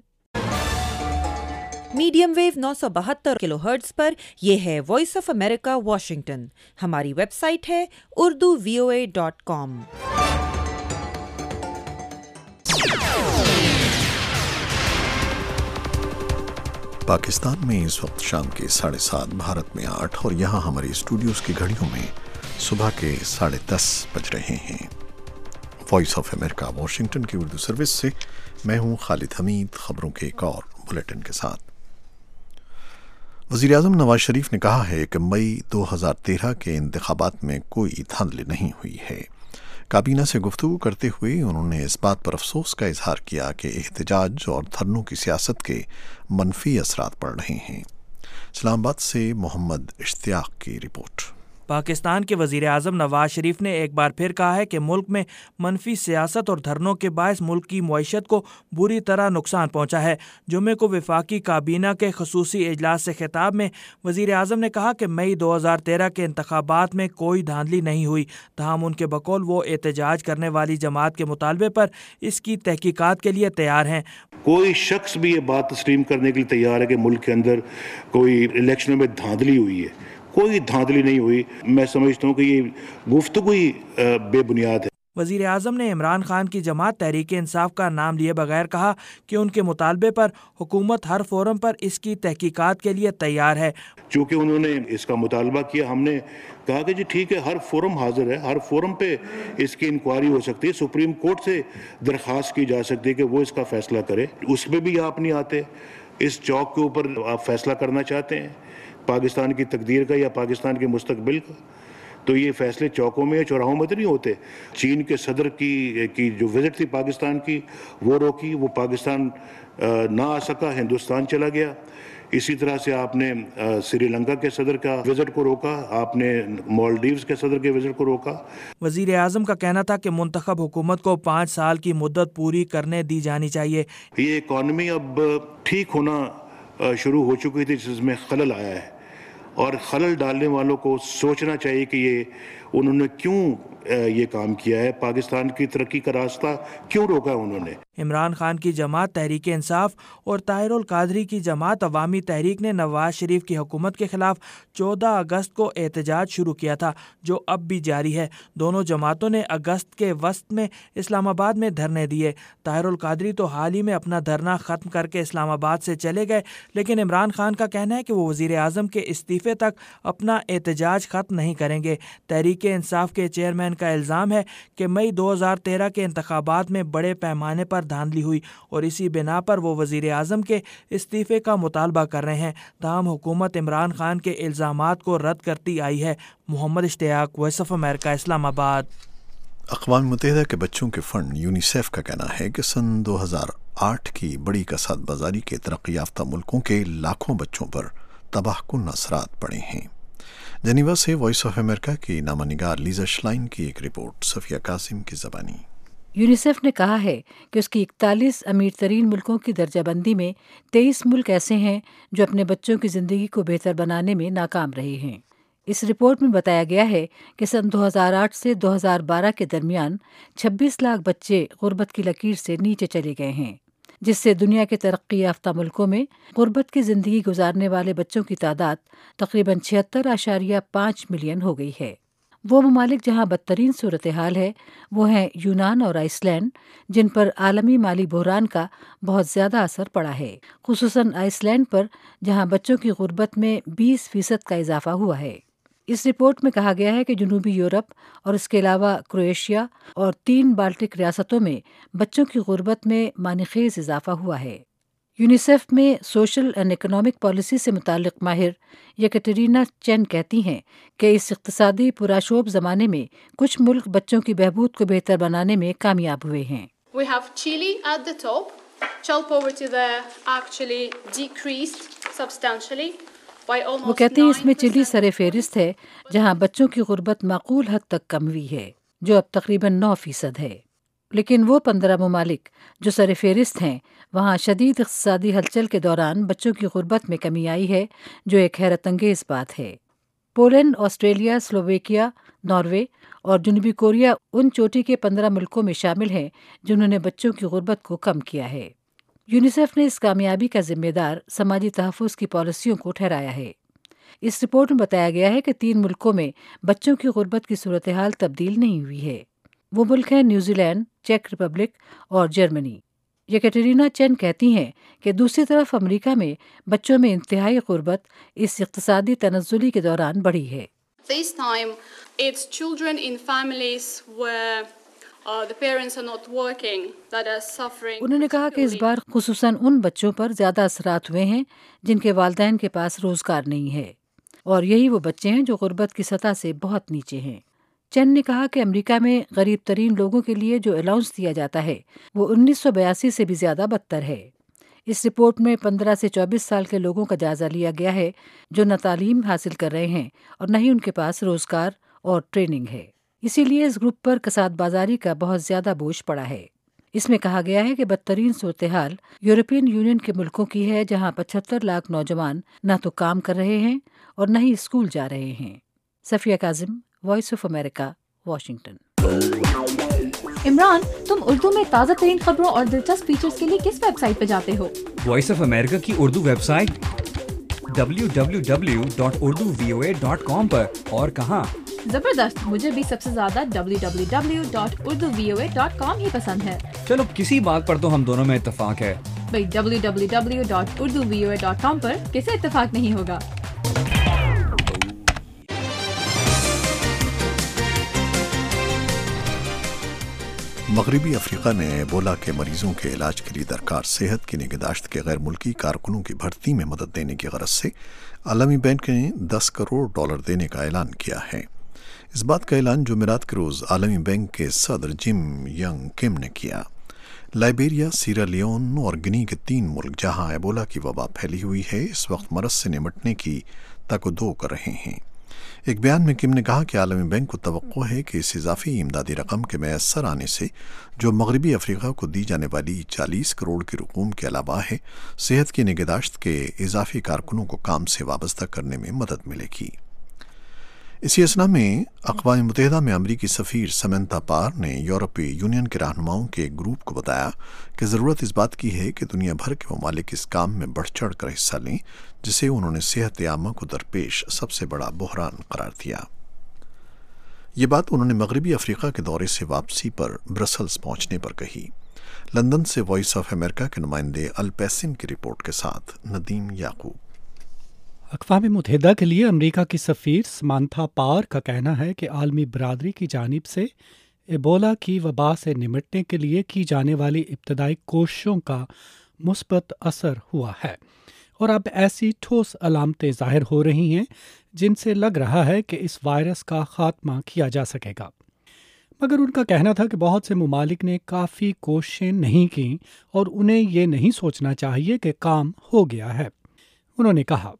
Medium wave 972 kilohertz पर यह है वॉइस ऑफ अमेरिका वाशिंगटन। हमारी वेबसाइट है urduvoa.com। पाकिस्तान में इस वक्त शाम के 7:30, भारत में 8 और यहाँ हमारी स्टूडियोज की घड़ियों में सुबह के 10:30 बज रहे हैं। वॉइस ऑफ अमेरिका वाशिंगटन की उर्दू सर्विस से मैं हूँ खालिद हमीद, खबरों के एक और बुलेटिन के साथ। वज़ीर-ए-आज़म नवाज शरीफ ने कहा है कि मई 2013 के इंतखाबात में कोई धांधली नहीं हुई है। काबीना से गुफ्तगू करते हुए उन्होंने इस बात पर अफसोस का इजहार किया कि एहतजाज और धरनों की सियासत के मनफी असरात पड़ रहे हैं। इस्लामाबाद से मोहम्मद इश्तियाक की रिपोर्ट। पाकिस्तान के वज़ीर-ए-आज़म नवाज शरीफ ने एक बार फिर कहा है कि मुल्क में मनफी सियासत और धरनों के बायस मुल्क की मईशत को बुरी तरह नुकसान पहुंचा है। जुमे को वफाकी काबीना के खसूसी इजलास से खिताब में वज़ीर-ए-आज़म ने कहा कि मई 2013 के इंतखाबात में कोई धांधली नहीं हुई। तहम उनके बकौल वो एहतजाज करने वाली जमात के मुतालबे पर इसकी तहकीकात के लिए तैयार हैं। कोई शख्स भी ये बात तस्लीम करने के लिए तैयार है कि मुल्क के अंदर कोई इलेक्शन में धांधली हुई है, कोई धांधली नहीं हुई। मैं समझता हूँ कि ये गुफ्तगू ही बेबुनियाद है। वज़ीर आज़म ने इमरान खान की जमात तहरीक इंसाफ का नाम लिए बगैर कहा कि उनके मुतालबे पर हुकूमत हर फोरम पर इसकी तहकीकात के लिए तैयार है। चूँकि उन्होंने इसका मुतालबा किया, हमने कहा कि जी ठीक है, हर फोरम हाजिर है, हर फोरम पे इसकी इंक्वायरी हो सकती है, सुप्रीम कोर्ट से दरख्वास्त की जा सकती है कि वो इसका फैसला करे। उसमें भी आप नहीं आते, इस चौक के ऊपर आप फैसला करना चाहते हैं पाकिस्तान की तकदीर का या पाकिस्तान के मुस्तकबिल का, तो ये फैसले चौकों में या चौराहों में तो नहीं होते। चीन के सदर की जो विजिट थी पाकिस्तान की, वो रोकी, वो पाकिस्तान ना आ सका, हिंदुस्तान चला गया। इसी तरह से आपने श्रीलंका के सदर का विजिट को रोका, आपने मालदीव्स के सदर के विजिट को रोका। वज़ीर आज़म का कहना था कि मुंतखब हुकूमत को 5 साल की मुद्दत पूरी करने दी जानी चाहिए। ये इकॉनमी अब ठीक होना शुरू हो चुकी थी, जिसमें खलल आया है, और खलल डालने वालों को सोचना चाहिए कि ये उन्होंने क्यों ये काम किया है, पाकिस्तान की तरक्की का रास्ता क्यों रोका उन्होंने। इमरान खान की जमात तहरीक इंसाफ और ताहिरुल कादरी की जमात अवामी तहरीक ने नवाज शरीफ की हुकूमत के खिलाफ 14 अगस्त को एहतजाज शुरू किया था, जो अब भी जारी है। दोनों जमातों ने अगस्त के वस्त में इस्लामाबाद में धरने दिए। ताहिरुल कादरी तो हाल ही में अपना धरना ख़त्म करके इस्लामाबाद से चले गए, लेकिन इमरान खान का कहना है कि वो वज़ीर आज़म के इस्तीफ़े तक अपना एहतजाज ख़त्म नहीं करेंगे। तहरीक इंसाफ के चेयरमैन का इल्ज़ाम है कि मई 2013 के इंतखाबात में बड़े पैमाने पर धांधली हुई और इसी बिना पर वो वज़ीर आज़म के इस्तीफ़े का मुतालबा कर रहे हैं। ताहम हुकूमत इमरान खान के इल्ज़ामात को रद्द करती आई है। Mohammad Ishtiaq, voice of America, Islamabad. अक़वाम मुत्तहिदा के बच्चों के फंड यूनिसेफ का कहना है कि सन 2008 की बड़ी कसरत बाजारी के तरक्की याफ्ता मुल्कों के लाखों बच्चों पर तबाहकुन असरात पड़े हैं। जेनीवा से वॉइस ऑफ अमेरिका की नामानिगार लीजा श्लाइन की एक रिपोर्ट, सफिया कासिम की ज़बानी। यूनिसेफ ने कहा है कि उसकी 41 अमीर तरीन मुल्कों की दर्जाबंदी में 23 मुल्क ऐसे हैं जो अपने बच्चों की ज़िंदगी को बेहतर बनाने में नाकाम रहे हैं। इस रिपोर्ट में बताया गया है कि सन 2008 से 2012 के दरमियान 26 लाख बच्चे गुर्बत की लकीर से नीचे चले गए हैं, जिससे दुनिया के तरक्की याफ्ता मुल्कों में गुर्बत की ज़िंदगी गुजारने वाले बच्चों की तादाद तकरीबन 76.5 मिलियन हो गई है। वो ममालिक जहाँ बदतरीन सूरत हाल है वो हैं यूनान और आइसलैंड, जिन पर आलमी माली बहरान का बहुत ज़्यादा असर पड़ा है, खुसूसन आइसलैंड पर जहाँ बच्चों की गुर्बत में 20% का इजाफा हुआ है। इस रिपोर्ट में कहा गया है कि जनूबी यूरोप और इसके अलावा क्रोएशिया और 3 बाल्टिक रियासतों में बच्चों की गुर्बत में मानीखेज इजाफा हुआ है। यूनिसेफ में सोशल एंड इकोनॉमिक पॉलिसी से मुताल्लिक माहिर यकटेरिना चेन कहती हैं कि इस इक़्तिसादी पुराशोब ज़माने में कुछ मुल्क बच्चों की बहबूद को बेहतर बनाने में कामयाब हुए हैं। We have Chile at the top. Child poverty there actually decreased substantially. वो कहते हैं इसमें चिली सरे फेरिस्त है, जहाँ बच्चों की गुर्बत माकूल हद तक कम हुई है, जो अब तकरीबन 9% है। लेकिन वो 15 ममालिक जो सरे फेरिस्त हैं, वहाँ शदीद इक़्तिसादी हलचल के दौरान बच्चों की गुर्बत में कमी आई है, जो एक हैरत अंगेज़ बात है। पोलैंड, ऑस्ट्रेलिया, स्लोवेकिया, ناروے اور جنوبی کوریا ان چوٹی کے 15 ملکوں میں شامل ہیں جنہوں نے بچوں کی غربت کو کم کیا ہے۔ یونیسیف نے اس کامیابی کا ذمہ دار سماجی تحفظ کی پالیسیوں کو ٹھہرایا ہے۔ اس رپورٹ میں بتایا گیا ہے کہ 3 ملکوں میں بچوں کی غربت کی صورتحال تبدیل نہیں ہوئی ہے۔ وہ ملک ہیں نیوزی لینڈ، چیک ریپبلک اور جرمنی۔ یکیٹرینا چین کہتی ہیں کہ دوسری طرف امریکہ میں بچوں میں انتہائی غربت اس اقتصادی تنزلی کے دوران بڑھی ہے۔ This time, it's children in families where the parents are not working that are suffering. انہوں نے کہا کہ اس بار خصوصاً ان بچوں پر زیادہ اثرات ہوئے ہیں جن کے والدین کے پاس روزگار نہیں ہے، اور یہی وہ بچے ہیں جو غربت کی سطح سے بہت نیچے ہیں۔ چین نے کہا کہ امریکہ میں غریب ترین لوگوں کے لیے جو الاؤنس دیا جاتا ہے وہ 1982 سے بھی زیادہ بدتر ہے۔ اس رپورٹ میں 15 سے 24 سال کے لوگوں کا جائزہ لیا گیا ہے جو نہ تعلیم حاصل کر رہے ہیں اور نہ ہی ان کے پاس روزگار اور ٹریننگ ہے۔ اسی لیے اس گروپ پر کساد بازاری کا بہت زیادہ بوجھ پڑا ہے۔ اس میں کہا گیا ہے کہ بدترین صورتحال یورپین یونین کے ملکوں کی ہے جہاں 75 لاکھ نوجوان نہ تو کام کر رہے ہیں اور نہ ہی اسکول جا رہے ہیں۔ Safia Kazim, voice of America, Washington. Imran, تم اردو میں تازہ ترین خبروں اور دلچسپ فیچرز کے لیے کس ویب سائٹ پہ جاتے ہو؟ وائس آف امریکہ کی اردو ویب سائٹ www.urduvoa.com پر۔ اور کہاں؟ زبردست، مجھے بھی سب سے زیادہ www.urduvoa.com ہی پسند ہے۔ چلو کسی بات پر تو ہم دونوں میں اتفاق ہے۔ بھئی www.urduvoa.com پر کسے اتفاق نہیں ہوگا؟ مغربی افریقہ میں ایبولا کے مریضوں کے علاج کے لیے درکار صحت کی نگہداشت کے غیر ملکی کارکنوں کی بھرتی میں مدد دینے کی غرض سے عالمی بینک نے $10 کروڑ دینے کا اعلان کیا ہے۔ اس بات کا اعلان جمعرات کے روز عالمی بینک کے صدر جم ینگ کم نے کیا۔ لائبیریا، سیرا لیون اور گنی کے 3 ملک جہاں ایبولا کی وبا پھیلی ہوئی ہے اس وقت مرض سے نمٹنے کی تک و دو کر رہے ہیں۔ ایک بیان میں کم نے کہا کہ عالمی بینک کو توقع ہے کہ اس اضافی امدادی رقم کے میسر آنے سے جو مغربی افریقہ کو دی جانے والی 40 کروڑ کی رقوم کے علاوہ ہے، صحت کی نگہداشت کے اضافی کارکنوں کو کام سے وابستہ کرنے میں مدد ملے گی۔ اسی اثنا میں اقوام متحدہ میں امریکی سفیر سمنتھا پاور نے یورپی یونین کے رہنماؤں کے ایک گروپ کو بتایا کہ ضرورت اس بات کی ہے کہ دنیا بھر کے ممالک اس کام میں بڑھ چڑھ کر حصہ لیں جسے انہوں نے صحت عامہ کو درپیش سب سے بڑا بحران قرار دیا۔ یہ بات انہوں نے مغربی افریقہ کے دورے سے واپسی پر برسلز پہنچنے پر کہی۔ لندن سے وائس آف امریکہ کے نمائندے الپیسن کی رپورٹ کے ساتھ ندیم یعقوب۔ اقوام متحدہ کے لیے امریکہ کی سفیر سمانتھا پاور کا کہنا ہے کہ عالمی برادری کی جانب سے ایبولا کی وبا سے نمٹنے کے لیے کی جانے والی ابتدائی کوششوں کا مثبت اثر ہوا ہے اور اب ایسی ٹھوس علامتیں ظاہر ہو رہی ہیں جن سے لگ رہا ہے کہ اس وائرس کا خاتمہ کیا جا سکے گا، مگر ان کا کہنا تھا کہ بہت سے ممالک نے کافی کوششیں نہیں کیں اور انہیں یہ نہیں سوچنا چاہیے کہ کام ہو گیا ہے۔ انہوں نے کہا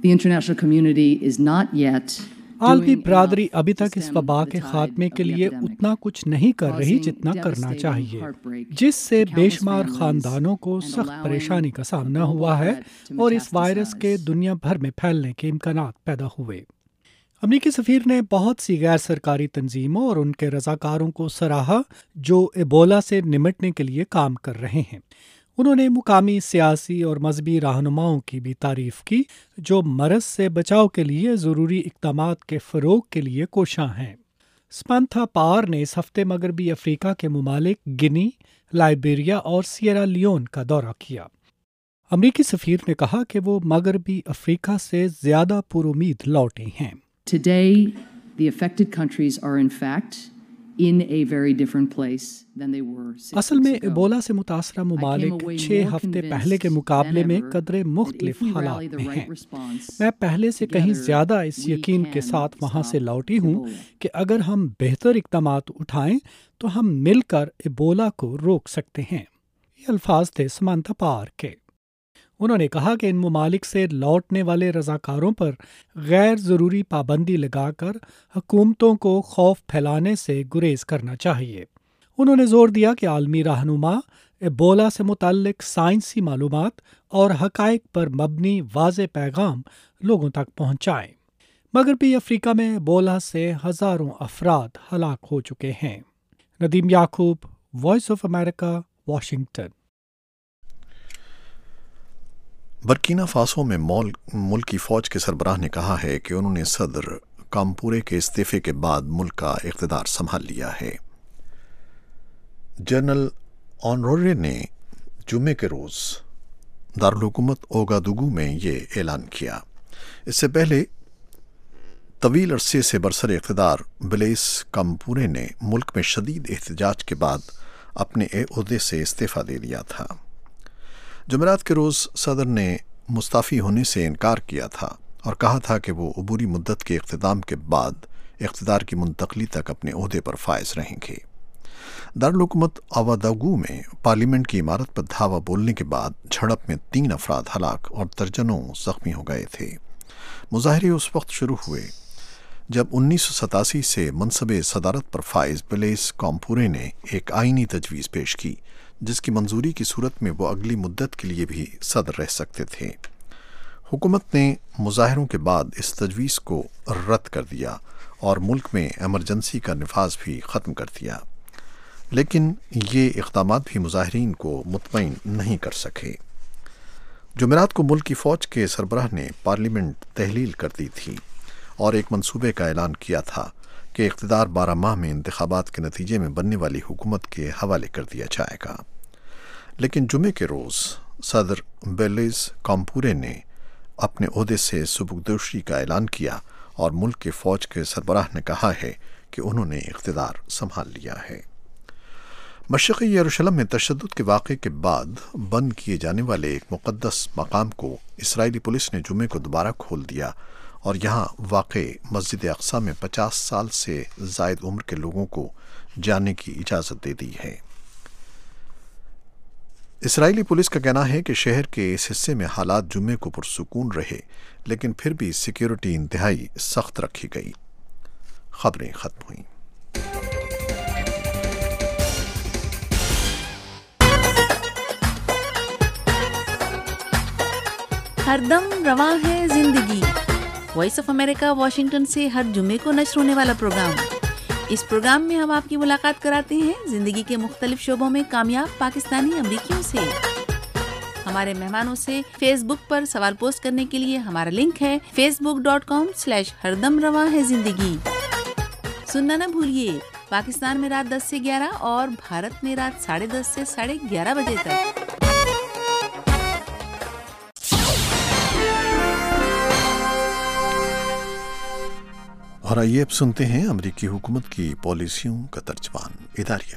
عالمی برادری ابھی تک اس وبا کے خاتمے کے لیے اتنا کچھ نہیں کر رہی جتنا کرنا چاہیے، جس سے بے شمار خاندانوں کو سخت پریشانی کا سامنا ہوا ہے اور اس وائرس کے دنیا بھر میں پھیلنے کے امکانات پیدا ہوئے۔ امریکی سفیر نے بہت سی غیر سرکاری تنظیموں اور ان کے رضاکاروں کو سراہا جو ایبولا سے نمٹنے کے لیے کام کر رہے ہیں۔ انہوں نے مقامی سیاسی اور مذہبی رہنماؤں کی بھی تعریف کی جو مرض سے بچاؤ کے لیے ضروری اقدامات کے فروغ کے لیے کوشاں ہیں۔ سمانتھا پاور نے اس ہفتے مغربی افریقہ کے ممالک گنی، لائبیریا اور سیرا لیون کا دورہ کیا۔ امریکی سفیر نے کہا کہ وہ مغربی افریقہ سے زیادہ پر امید لوٹے ہیں۔ Today, the affected countries are in fact in a very different place than they were 6 months ago. اصل میں ایبولا سے متاثرہ ممالک 6 ہفتے پہلے کے مقابلے میں قدرے مختلف حالات میں ہیں۔ میں پہلے سے کہیں زیادہ اس یقین کے ساتھ وہاں سے لوٹی ہوں کہ اگر ہم بہتر اقدامات اٹھائیں تو ہم مل کر ایبولا کو روک سکتے ہیں۔ یہ الفاظ تھے سمانتھا پاور کے۔ انہوں نے کہا کہ ان ممالک سے لوٹنے والے رضاکاروں پر غیر ضروری پابندی لگا کر حکومتوں کو خوف پھیلانے سے گریز کرنا چاہیے۔ انہوں نے زور دیا کہ عالمی رہنما ایبولا سے متعلق سائنسی معلومات اور حقائق پر مبنی واضح پیغام لوگوں تک پہنچائیں۔ मगरबी अफ्रीका में एबोला से हजारों अफराद हलाक हो चुके हैं। Nadeem Yaqoob, voice of America, Washington. Burkina Faso में मुल्क की फौज के सरबराह ने कहा है कि उन्होंने सदर कामपूरे के इस्तीफे के बाद मुल्क का इख्तिदार संभाल लिया है। जनरल ऑनरोरे ने जुमे के रोज दारुल हुकूमत ओगादुगू में ये ऐलान किया। इससे पहले तवील अरसे से बरसर इख्तिदार ब्लेस कामपूरे ने मुल्क में शदीद एहतजाज के बाद अपने ओहदे से इस्तीफा दे दिया था। जुमेरात के रोज़ सदर ने मुस्ताफ़ी होने से इनकार किया था और कहा था कि वो अबूरी मुद्दत के इख्तिताम के बाद इख्तिदार की मुंतकली तक अपने ओहदे पर फायज रहेंगे। दारुल हुकूमत ओगादुगू में पार्लियामेंट की इमारत पर धावा बोलने के बाद झड़प में 3 अफराद हलाक और दर्जनों जख्मी हो गए थे। मुजाहरे उस वक्त शुरू हुए जब 1987 से मनसबे सदारत पर फाइज ब्लेस कामपूरे ने एक आईनी तजवीज़ पेश की, जिसकी मंजूरी की सूरत में वो अगली मुद्दत के लिए भी सदर रह सकते थे। हुकूमत ने मुजाहरों के बाद इस तजवीज़ को रद्द कर दिया और मुल्क में एमरजेंसी का नफाज भी ख़त्म कर दिया, लेकिन ये इक़दामात भी मुजाहिरीन को मुतमईन नहीं कर सके। जुमेरात को मुल्क की फ़ौज के सरबराह ने पार्लियामेंट तहलील कर दी थी और एक मंसूबे का ऐलान किया था कि इक़्तिदार 12 माह में इंतखाबात के नतीजे में बनने वाली हुकूमत के हवाले कर दिया जाएगा। लेकिन जुमे के रोज़ सदर ब्लेस कामपूरे ने अपने ओहदे से सुबुकदोशी का ऐलान किया और मुल्क के फ़ौज के सरबराह ने कहा है कि उन्होंने इक़्तिदार संभाल लिया है। मशरक़ी यरूशलेम में तशद्दुद के वाक़े के बाद बंद किए जाने वाले एक मुक़द्दस मकाम को इसराइली पुलिस ने जुमे को दोबारा खोल दिया और यहाँ वाक़े मस्जिद अक़सा में 50 साल से ज़ायद उम्र के लोगों को जाने की इजाज़त दे दी है। इसराइली पुलिस का कहना है कि शहर के इस हिस्से में हालात जुमे को पुरसुकून रहे, लेकिन फिर भी सिक्योरिटी इंतहाई सख्त रखी गई। खबरें ख़त्म हुईं। हरदम रवां है जिंदगी। वॉइस ऑफ अमेरिका वाशिंगटन से हर जुमे को नश्र होने वाला प्रोग्राम। इस प्रोग्राम में हम आपकी मुलाकात कराते हैं जिंदगी के मुख्तलिफ शोबों में कामयाब पाकिस्तानी अमरीकियों से। हमारे मेहमानों से फेसबुक पर सवाल पोस्ट करने के लिए हमारा लिंक है facebook.com/हरदम रवां है जिंदगी। सुनना न भूलिए, पाकिस्तान में रात 10 से 11 और भारत में रात 10:30 से 11:30 बजे तक। और आइए अब सुनते हैं अमरीकी हुकूमत की पॉलिसियों का तर्जमान इदारिया।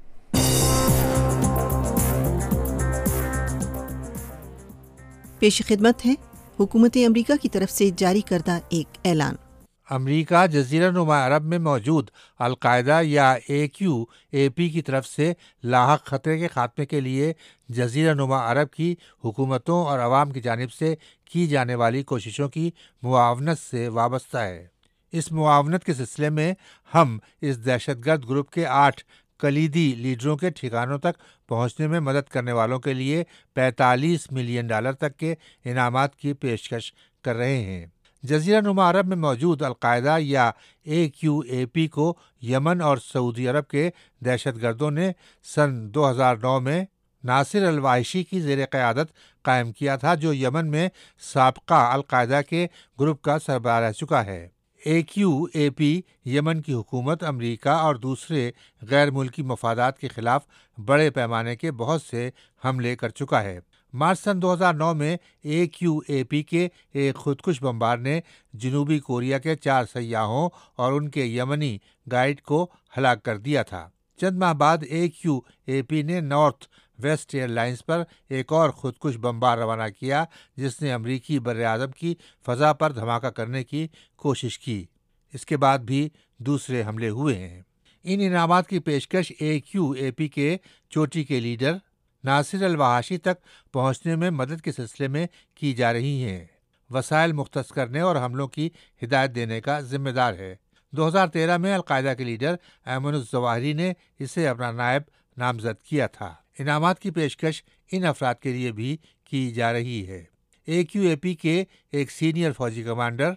पेश खिदमत है हुकूमत अमरीका की तरफ से जारी करदा एक ऐलान। अमरीका जज़ीरा नुमा अरब में मौजूद अलकायदा या AQAP की तरफ से लाहक ख़तरे के ख़ात्मे के लिए जज़ीरा नुमा अरब की हुकूमतों और अवाम की जानिब से की जाने वाली कोशिशों की मुआवनत से वाबस्ता है। इस मुआवनत के सिलसिले में हम इस दहशतगर्द ग्रुप के 8 कलीदी लीडरों के ठिकानों तक पहुंचने में मदद करने वालों के लिए $45 मिलियन तक के इनामात की पेशकश कर रहे हैं। जज़ीरा नुमा अरब में मौजूद अलकायदा या AQAP को यमन और सऊदी अरब के दहशतगर्दों ने सन 2009 में नासिर अल-वाहिशी की ज़ेर क़यादत कायम किया था, जो यमन में साबका अलकायदा के ग्रुप का सरबराह रह चुका है। AQAP यमन की हुकूमत, अमरीका और दूसरे गैर मुल्की मफादात के ख़िलाफ़ बड़े पैमाने के बहुत से हमले कर चुका है। मार्च सन 2009 में AQAP के एक खुदकुश बमबार ने जनूबी कोरिया के 4 सयाहों और उनके यमनी गाइड को हलाक कर दिया था। चंद माह बाद AQAP ने नॉर्थ वेस्ट एयरलाइंस पर एक और खुदकुश बमबार रवाना किया, जिसने अमरीकी बर्र-ए-आज़म की फ़ज़ा पर धमाका करने की कोशिश की। इसके बाद भी दूसरे हमले हुए हैं। इन इनामात की पेशकश AQAP के चोटी के लीडर नासिर अल-वाहिशी तक पहुंचने में मदद के सिलसिले में की जा रही हैं। वसाइल मुख्तस करने और हमलों की हिदायत देने का जिम्मेदार है। 2013 में अलकायदा के लीडर अयमन अज़-ज़वाहिरी ने इसे अपना नायब नामजद किया था। इनामात की पेशकश इन अफराद के लिए भी की जा रही है। AQAP के एक सीनियर फौजी कमांडर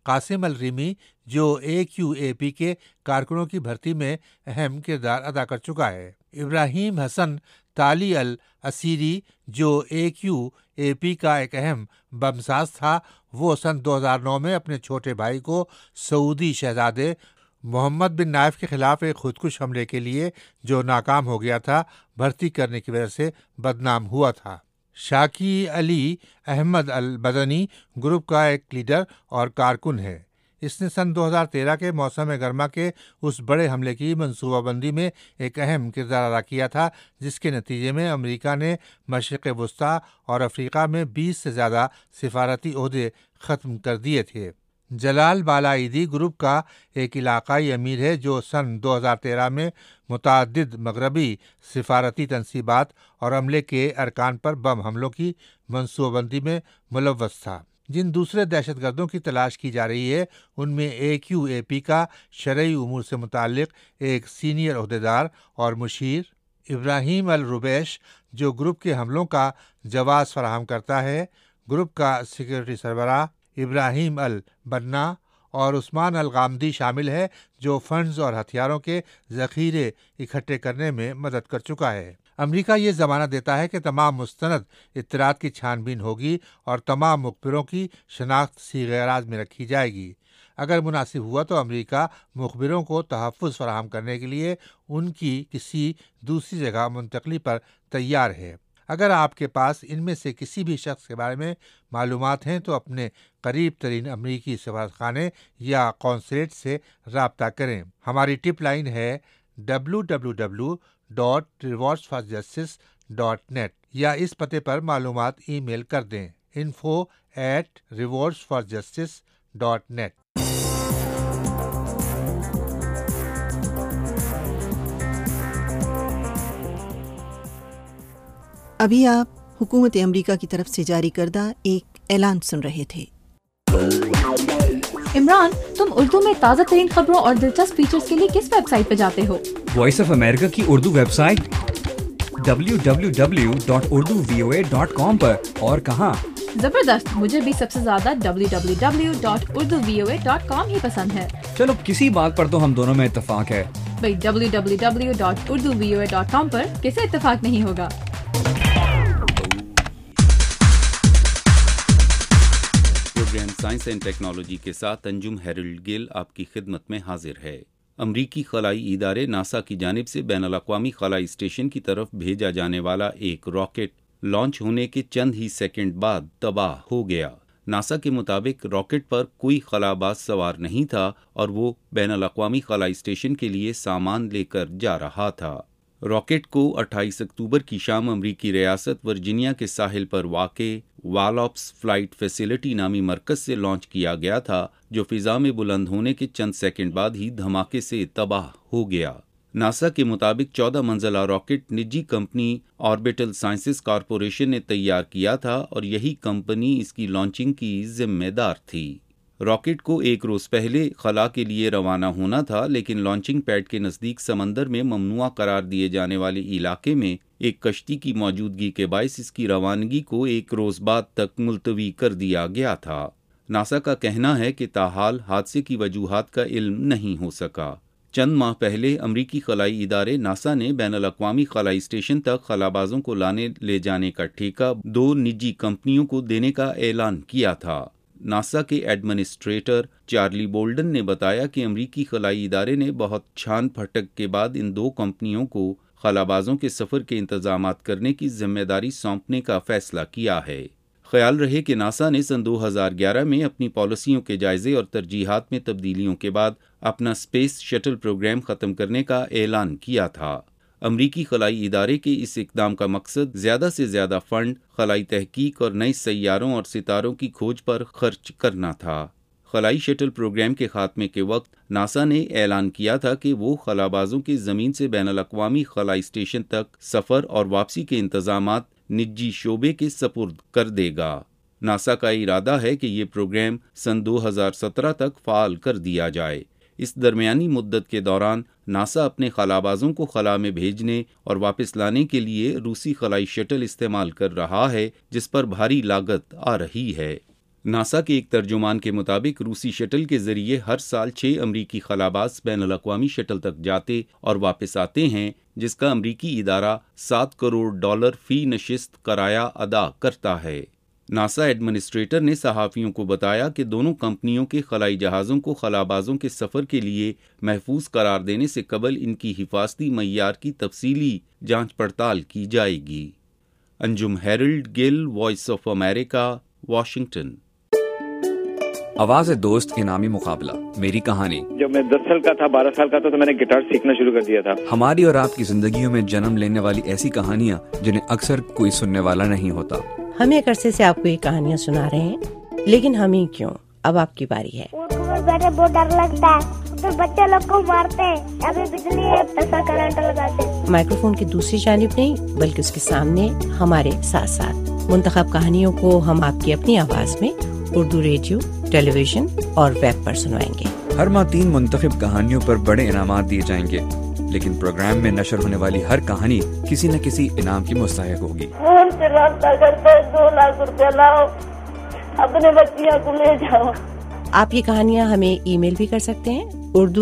قاسم الریمی جو AQAP کے کارکنوں کی بھرتی میں اہم کردار ادا کر چکا ہے۔ ابراہیم حسن تالی الاسیری جو AQAP کا ایک اہم بم ساز تھا، وہ سن 2009 میں اپنے چھوٹے بھائی کو سعودی شہزادے محمد بن نائف کے خلاف ایک خودکش حملے کے لیے جو ناکام ہو گیا تھا بھرتی کرنے کی وجہ سے بدنام ہوا تھا۔ شاکی علی احمد البدنی گروپ کا ایک لیڈر اور کارکن ہے۔ اس نے سن 2013 کے موسم گرما کے اس بڑے حملے کی منصوبہ بندی میں ایک اہم کردار ادا کیا تھا، جس کے نتیجے میں امریکہ نے مشرق وسطیٰ اور افریقہ میں 20 سے زیادہ سفارتی عہدے ختم کر دیے تھے۔ جلال بالائیدی گروپ کا ایک علاقائی امیر ہے جو سن 2013 میں متعدد مغربی سفارتی تنصیبات اور عملے کے ارکان پر بم حملوں کی منصوبہ بندی میں ملوث تھا۔ جن دوسرے دہشت گردوں کی تلاش کی جا رہی ہے ان میں AQAP کا شرعی امور سے متعلق ایک سینئر عہدیدار اور مشیر، ابراہیم الروبیش جو گروپ کے حملوں کا جواز فراہم کرتا ہے، گروپ کا سیکورٹی سربراہ ابراہیم البنا، اور عثمان الغامدی شامل ہے جو فنڈز اور ہتھیاروں کے ذخیرے اکٹھے کرنے میں مدد کر چکا ہے۔ امریکہ یہ ضمانت دیتا ہے کہ تمام مستند اطلاعات کی چھان بین ہوگی اور تمام مخبروں کی شناخت صیغہ اعراض میں رکھی جائے گی۔ اگر مناسب ہوا تو امریکہ مخبروں کو تحفظ فراہم کرنے کے لیے ان کی کسی دوسری جگہ منتقلی پر تیار ہے۔ اگر آپ کے پاس ان میں سے کسی بھی شخص کے بارے میں معلومات ہیں تو اپنے قریب ترین امریکی سفارتخانے یا قونصلیٹ سے رابطہ کریں۔ ہماری ٹپ لائن ہے www.rewardsforjustice.net یا اس پتے پر معلومات ای میل کر دیں info@rewardsforjustice.net۔ ابھی آپ حکومت امریکہ کی طرف سے جاری کردہ ایک اعلان سن رہے تھے۔ عمران، تم اردو میں تازہ ترین خبروں اور دلچسپ فیچرز کے لیے کس ویب سائٹ پہ جاتے ہو؟ وائس آف امریکہ کی اردو ویب سائٹ www.urduvoa.com پر، اور کہاں؟ زبردست، مجھے بھی سب سے زیادہ www.urduvoa.com ہی پسند ہے۔ چلو کسی بات پر تو ہم دونوں میں اتفاق ہے۔ بھئی www.urduvoa.com پر کسے اتفاق نہیں ہوگا؟ پروگرام سائنس اینڈ ٹیکنالوجی کے ساتھ انجم ہیرلڈ گل آپ کی خدمت میں حاضر ہے۔ امریکی خلائی ادارے ناسا کی جانب سے بین الاقوامی خلائی اسٹیشن کی طرف بھیجا جانے والا ایک راکٹ لانچ ہونے کے چند ہی سیکنڈ بعد تباہ ہو گیا۔ ناسا کے مطابق راکٹ پر کوئی خلاباز سوار نہیں تھا اور وہ بین الاقوامی خلائی اسٹیشن کے لیے سامان لے کر جا رہا تھا۔ راکٹ کو 28 اکتوبر کی شام امریکی ریاست ورجینیا کے ساحل پر واقع والاپس فلائٹ فیسلٹی نامی مرکز سے لانچ کیا گیا تھا، جو فضا میں بلند ہونے کے چند سیکنڈ بعد ہی دھماکے سے تباہ ہو گیا۔ ناسا کے مطابق 14 منزلہ راکٹ نجی کمپنی آربیٹل سائنسز کارپوریشن نے تیار کیا تھا اور یہی کمپنی اس کی لانچنگ کی ذمہ دار تھی۔ راکٹ کو ایک روز پہلے خلا کے لیے روانہ ہونا تھا، لیکن لانچنگ پیڈ کے نزدیک سمندر میں ممنوع قرار دیے جانے والے علاقے میں ایک کشتی کی موجودگی کے باعث اس کی روانگی کو ایک روز بعد تک ملتوی کر دیا گیا تھا۔ ناسا کا کہنا ہے کہ تاحال حادثے کی وجوہات کا علم نہیں ہو سکا۔ چند ماہ پہلے امریکی خلائی ادارے ناسا نے بین الاقوامی خلائی اسٹیشن تک خلابازوں کو لانے لے جانے کا ٹھیکہ 2 نجی کمپنیوں کو دینے کا اعلان کیا تھا۔ ناسا کے ایڈمنسٹریٹر چارلی بولڈن نے بتایا کہ امریکی خلائی ادارے نے بہت چھان پھٹک کے بعد ان 2 کمپنیوں کو خلابازوں کے سفر کے انتظامات کرنے کی ذمہ داری سونپنے کا فیصلہ کیا ہے۔ خیال رہے کہ ناسا نے سن 2011 میں اپنی پالیسیوں کے جائزے اور ترجیحات میں تبدیلیوں کے بعد اپنا اسپیس شٹل پروگرام ختم کرنے کا اعلان کیا تھا۔ امریکی خلائی ادارے کے اس اقدام کا مقصد زیادہ سے زیادہ فنڈ خلائی تحقیق اور نئے سیاروں اور ستاروں کی کھوج پر خرچ کرنا تھا۔ خلائی شٹل پروگرام کے خاتمے کے وقت ناسا نے اعلان کیا تھا کہ وہ خلابازوں کے زمین سے بین الاقوامی خلائی اسٹیشن تک سفر اور واپسی کے انتظامات نجی شعبے کے سپرد کر دے گا۔ ناسا کا ارادہ ہے کہ یہ پروگرام سن 2017 تک فعال کر دیا جائے۔ اس درمیانی مدت کے دوران ناسا اپنے خلابازوں کو خلا میں بھیجنے اور واپس لانے کے لیے روسی خلائی شٹل استعمال کر رہا ہے، جس پر بھاری لاگت آ رہی ہے۔ ناسا کے ایک ترجمان کے مطابق روسی شٹل کے ذریعے ہر سال 6 امریکی خلاباز بین الاقوامی شٹل تک جاتے اور واپس آتے ہیں، جس کا امریکی ادارہ $7 کروڑ فی نشست کرایہ ادا کرتا ہے۔ ناسا ایڈمنسٹریٹر نے صحافیوں کو بتایا کہ دونوں کمپنیوں کے خلائی جہازوں کو خلابازوں کے سفر کے لیے محفوظ قرار دینے سے قبل ان کی حفاظتی معیار کی تفصیلی جانچ پڑتال کی جائے گی۔ Anjum Harold Gill, voice of America, Washington. آواز دوست انعامی مقابلہ، میری کہانی۔ جب میں 10 سال کا تھا، 12 سال کا تھا، تو میں نے گٹار سیکھنا شروع کر دیا تھا۔ ہماری اور آپ کی زندگیوں میں جنم لینے والی ایسی کہانیاں جنہیں اکثر کوئی سننے والا نہیں ہوتا۔ ہم ایک عرصے سے آپ کو یہ کہانیاں سنا رہے ہیں، لیکن ہم ہی کیوں، اب آپ کی باری ہے۔ بیٹھے بہت ڈر لگتا ہے، تو بچے لوگ کو مارتے ہیں، ابھی بجلی ہے ایسا کرنٹ لگاتے ہیں۔ مائکروفون کی دوسری جانب نہیں بلکہ اس کے سامنے ہمارے ساتھ ساتھ منتخب کہانیوں کو ہم آپ کی اپنی آواز میں اردو ریڈیو، ٹیلی ویژن اور ویب پر سنوائیں گے۔ ہر ماہ 3 منتخب کہانیوں پر بڑے انعامات دیے جائیں گے، لیکن پروگرام میں نشر ہونے والی ہر کہانی کسی نہ کسی انعام کی مستحق ہوگی۔ فون سے رابطہ کرتے 2 لاکھ روپے لاؤ، اپنے بچیاں کو لے جاؤ۔ آپ یہ کہانیاں ہمیں ای میل بھی کر سکتے ہیں،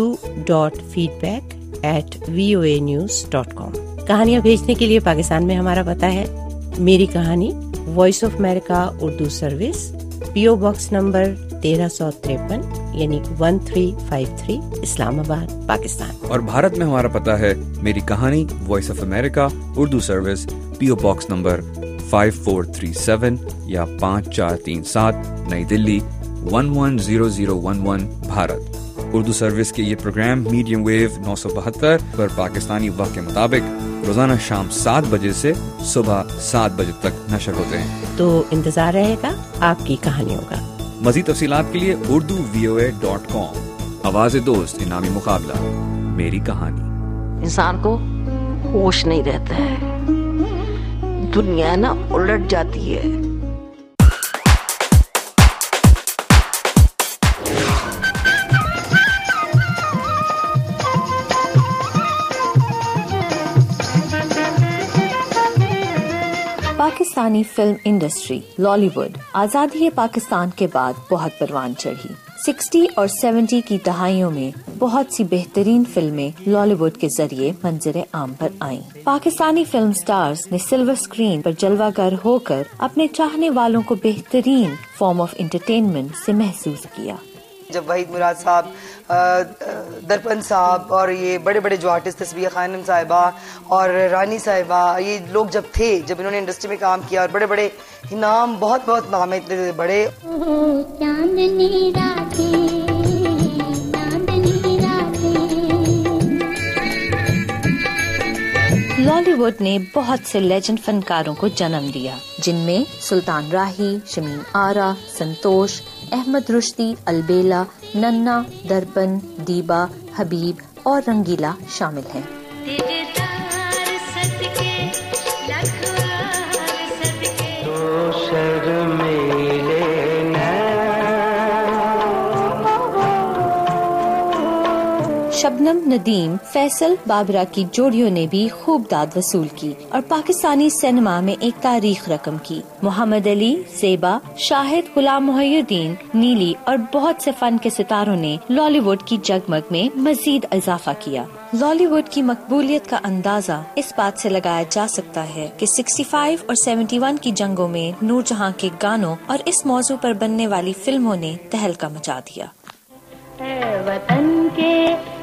urdu.feedback@voanews.com۔ کہانیاں بھیجنے کے لیے پاکستان میں ہمارا پتہ ہے میری کہانی، voice of America Urdu service, PO box number 1353 یعنی 1353 اسلام آباد، پاکستان۔ اور بھارت میں ہمارا پتہ ہے میری کہانی، voice of America Urdu service, PO box number 5437 یا 5437 نئی دلی 110011 بھارت۔ اردو سروس کے یہ پروگرام میڈیم ویو 972 پر پاکستانی وقت کے مطابق روزانہ شام 7 بجے سے صبح 7 بجے تک نشر ہوتے ہیں، تو انتظار رہے گا آپ کی کہانیوں کا۔ مزید تفصیلات کے لیے urduvoa.com۔ آواز دوست انعامی مقابلہ، میری کہانی۔ انسان کو ہوش نہیں رہتا ہے، دنیا نا الٹ جاتی ہے۔ Pakistani film industry Lollywood آزادی پاکستان کے بعد بہت پروان چڑھی۔ 60 اور 70 کی دہائیوں میں بہت سی بہترین فلمیں لالی ووڈ کے ذریعے منظر عام پر آئیں۔ پاکستانی فلم سٹارز نے سلور اسکرین پر جلوہ گر ہو کر اپنے چاہنے والوں کو بہترین فارم آف انٹرٹینمنٹ سے محسوس کیا۔ جب وحید مراد صاحب، درپن صاحب اور یہ بڑے بڑے جو آرٹسٹ، تسبیح خانم صاحبہ اور رانی صاحبہ، یہ لوگ جب تھے، جب انہوں نے انڈسٹری میں کام کیا، اور بڑے بڑے نام، بہت بہت نام ہے اتنے بڑے۔ لالی ووڈ نے بہت سے لیجنڈ فنکاروں کو جنم دیا، جن میں سلطان راہی، شمیم آرا، سنتوش، احمد رشدی، البیلا، ننا، درپن، دیبا، حبیب اور رنگیلا شامل ہیں۔ شبنم، ندیم، فیصل، بابرہ کی جوڑیوں نے بھی خوب داد وصول کی اور پاکستانی سینما میں ایک تاریخ رقم کی۔ محمد علی، زیبا، شاہد، غلام محی الدین، نیلی اور بہت سے فن کے ستاروں نے لالی ووڈ کی جگمگ میں مزید اضافہ کیا۔ لالی ووڈ کی مقبولیت کا اندازہ اس بات سے لگایا جا سکتا ہے کہ 65 اور 71 کی جنگوں میں نور جہاں کے گانوں اور اس موضوع پر بننے والی فلموں نے تہلکہ مچا دیا۔ وطن کے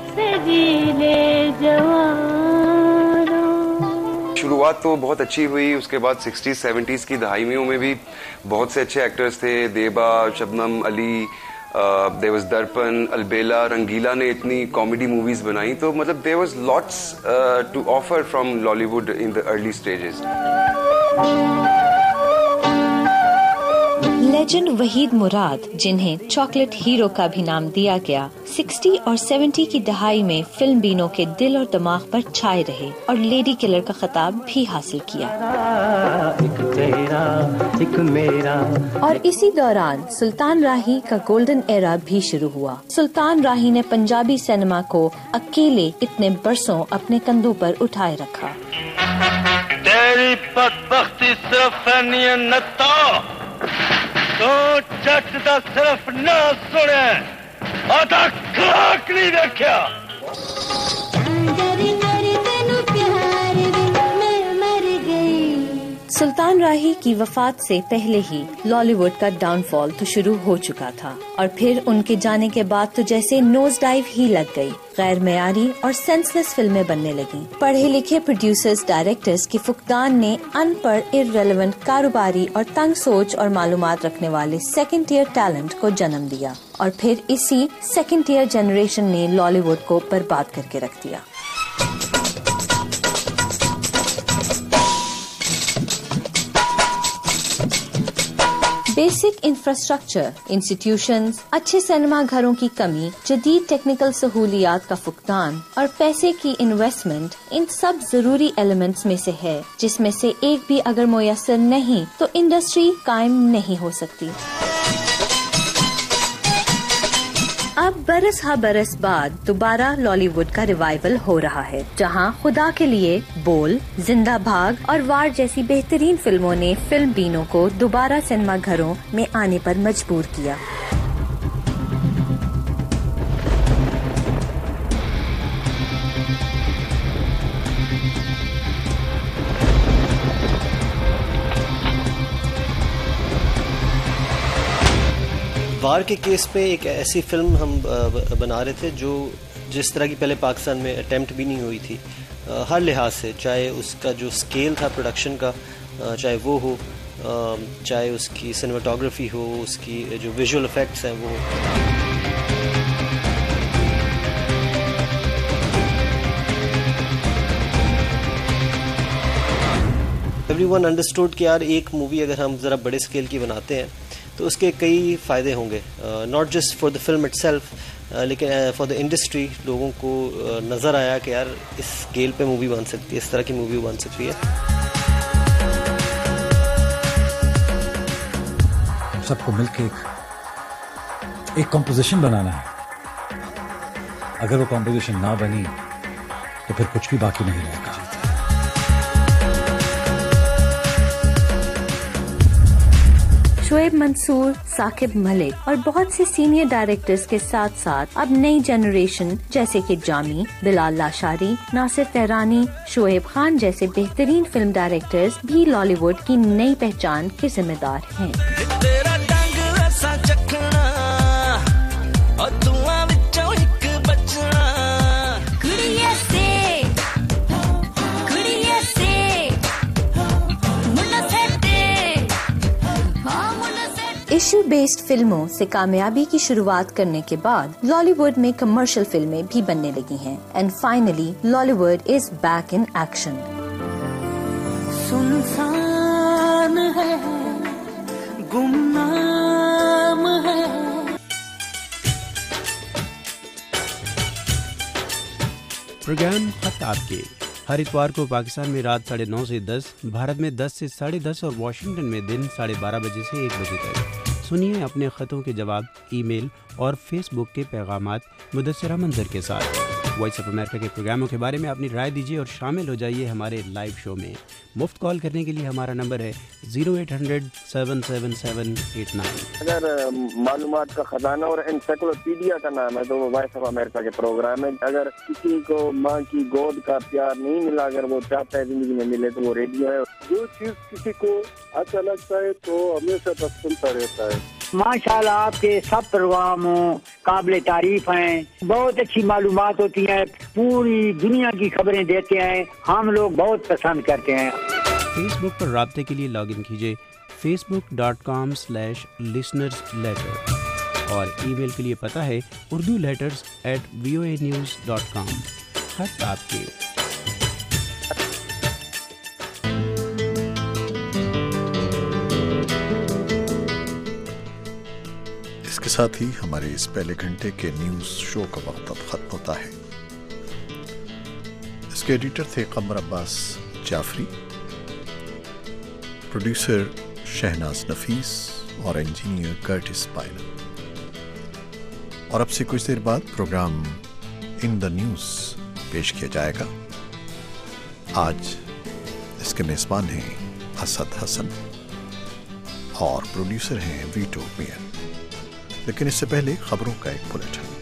شروعات تو بہت اچھی ہوئی، اس کے بعد 60s 70s کی دہائیوں میں بھی بہت سے اچھے ایکٹرز تھے، دیبا، شبنم، علی، there was درپن، البیلا، رنگیلا نے اتنی کامیڈی موویز بنائی، تو مطلب there was lots to offer from Lollywood in the early stages۔ Legend Waheed Murad, جنہیں چاکلیٹ ہیرو کا بھی نام دیا گیا، 60 اور 70 کی دہائی میں فلم بینوں کے دل اور دماغ پر چھائے رہے اور لیڈی کلر کا خطاب بھی حاصل کیا۔ اور اسی دوران سلطان راہی کا گولڈن ایرا بھی شروع ہوا۔ سلطان راہی نے پنجابی سینما کو اکیلے اتنے برسوں اپنے کندھوں پر اٹھائے رکھا۔ تیری بدبختی صرف تو جٹ دا صرف نہ سنے آتا کھاک نہیں دیکھیا. سلطان راہی کی وفات سے پہلے ہی لالی ووڈ کا ڈاؤن فال تو شروع ہو چکا تھا اور پھر ان کے جانے کے بعد تو جیسے نوز ڈائیو ہی لگ گئی. غیر معیاری اور سینسلیس فلمیں بننے لگیں. پڑھے لکھے پروڈیوسرز ڈائریکٹرز کی فقدان نے ان پڑھ ارریلیونٹ کاروباری اور تنگ سوچ اور معلومات رکھنے والے سیکنڈ ٹیئر ٹیلنٹ کو جنم دیا اور پھر اسی سیکنڈ ٹیئر جنریشن نے لالی ووڈ کو برباد کر کے رکھ دیا. بیسک انفراسٹرکچر، انسٹیٹیوشنز، اچھے سینما گھروں کی کمی، جدید ٹیکنیکل سہولیات کا فقدان اور پیسے کی انویسٹمنٹ ان سب ضروری ایلیمنٹس میں سے ہے جس میں سے ایک بھی اگر میسر نہیں تو انڈسٹری قائم نہیں ہو سکتی. اب برس ہا برس بعد دوبارہ لالی ووڈ کا ریوائول ہو رہا ہے جہاں خدا کے لیے، بول، زندہ بھاگ اور وار جیسی بہترین فلموں نے فلم بینوں کو دوبارہ سینما گھروں میں آنے پر مجبور کیا. وار کے کیس پہ ایک ایسی فلم ہم بنا رہے تھے جو جس طرح کی پہلے پاکستان میں اٹیمپٹ بھی نہیں ہوئی تھی ہر لحاظ سے، چاہے اس کا جو سکیل تھا پروڈکشن کا، چاہے وہ ہو، چاہے اس کی سنیماٹوگرافی ہو، اس کی جو ویژول افیکٹس ہیں وہ ہو. ایوری ون انڈرسٹوڈ کہ یار ایک مووی اگر ہم ذرا بڑے اسکیل کی بناتے ہیں تو اس کے کئی فائدے ہوں گے، not just for the film itself لیکن فار دا انڈسٹری. لوگوں کو نظر آیا کہ یار اس اسکیل پہ مووی بن سکتی ہے، اس طرح کی مووی بن سکتی ہے. سب کو مل کے ایک کمپوزیشن بنانا ہے. اگر وہ کمپوزیشن نہ بنی تو پھر کچھ بھی باقی نہیں رہے گا. شعیب منصور، ثاقب ملک اور بہت سے سینئر ڈائریکٹرز کے ساتھ ساتھ اب نئی جنریشن جیسے کہ جامی، بلال لاشاری، ناصر تہرانی، شعیب خان جیسے بہترین فلم ڈائریکٹرز بھی لالی ووڈ کی نئی پہچان کے ذمہ دار ہیں. ایشو بیسڈ فلموں سے کامیابی کی شروعات کرنے کے بعد لالی ووڈ میں کمرشل فلمیں بھی بننے لگی ہیں. And finally Lollywood is back in action. سنسان ہے، گمنام ہے. پروگرام خط آپ کے ہر اتوار کو پاکستان میں رات 9:30 سے 10، بھارت میں 10 سے 10:30 اور واشنگٹن میں دن 12:30 بجے سے 1 بجے تک. سنیے اپنے خطوں کے جواب ای میل اور فیس بک کے پیغامات مدثرہ منظر کے ساتھ. وائس آف امریکہ کے پروگراموں کے بارے میں اپنی رائے دیجیے اور شامل ہو جائیے ہمارے لائیو شو میں. مفت کال کرنے کے لیے ہمارا نمبر ہے 0800-777-89. اگر معلومات کا خزانہ اور انسائکلوپیڈیا کا نام ہے تو وہ وائس آف امریکہ کے پروگرام ہے. اگر کسی کو ماں کی گود کا پیار نہیں ملا، اگر وہ چاہتا ہے زندگی میں ملے تو وہ ریڈیو ہے. جو چیز کسی کو اچھا لگتا ہے تو ہمیشہ بس سنتا رہتا ہے. ماشاءاللہ آپ کے سب پروگرام قابل تعریف ہیں، بہت اچھی معلومات ہوتی ہیں، پوری دنیا کی خبریں دیتے ہیں، ہم لوگ بہت پسند کرتے ہیں. فیس بک پر رابطے کے لیے لاگ ان کیجیے facebook.com/listenersletter اور ای میل کے لیے پتہ ہے urduletters@voanews.com. خط آپ کے. اس کے ساتھ ہی ہمارے اس پہلے گھنٹے کے نیوز شو کا وقت اب ختم ہوتا ہے. اس کے ایڈیٹر تھے قمر عباس جعفری، پروڈیوسر شہناز نفیس اور انجینئر کرٹس پائلر. اور اب سے کچھ دیر بعد پروگرام ان دا نیوز پیش کیا جائے گا. آج اس کے میزبان ہیں اسد حسن اور پروڈیوسر ہیں ویٹو میئر۔ لیکن اس سے پہلے خبروں کا ایک بلیٹن۔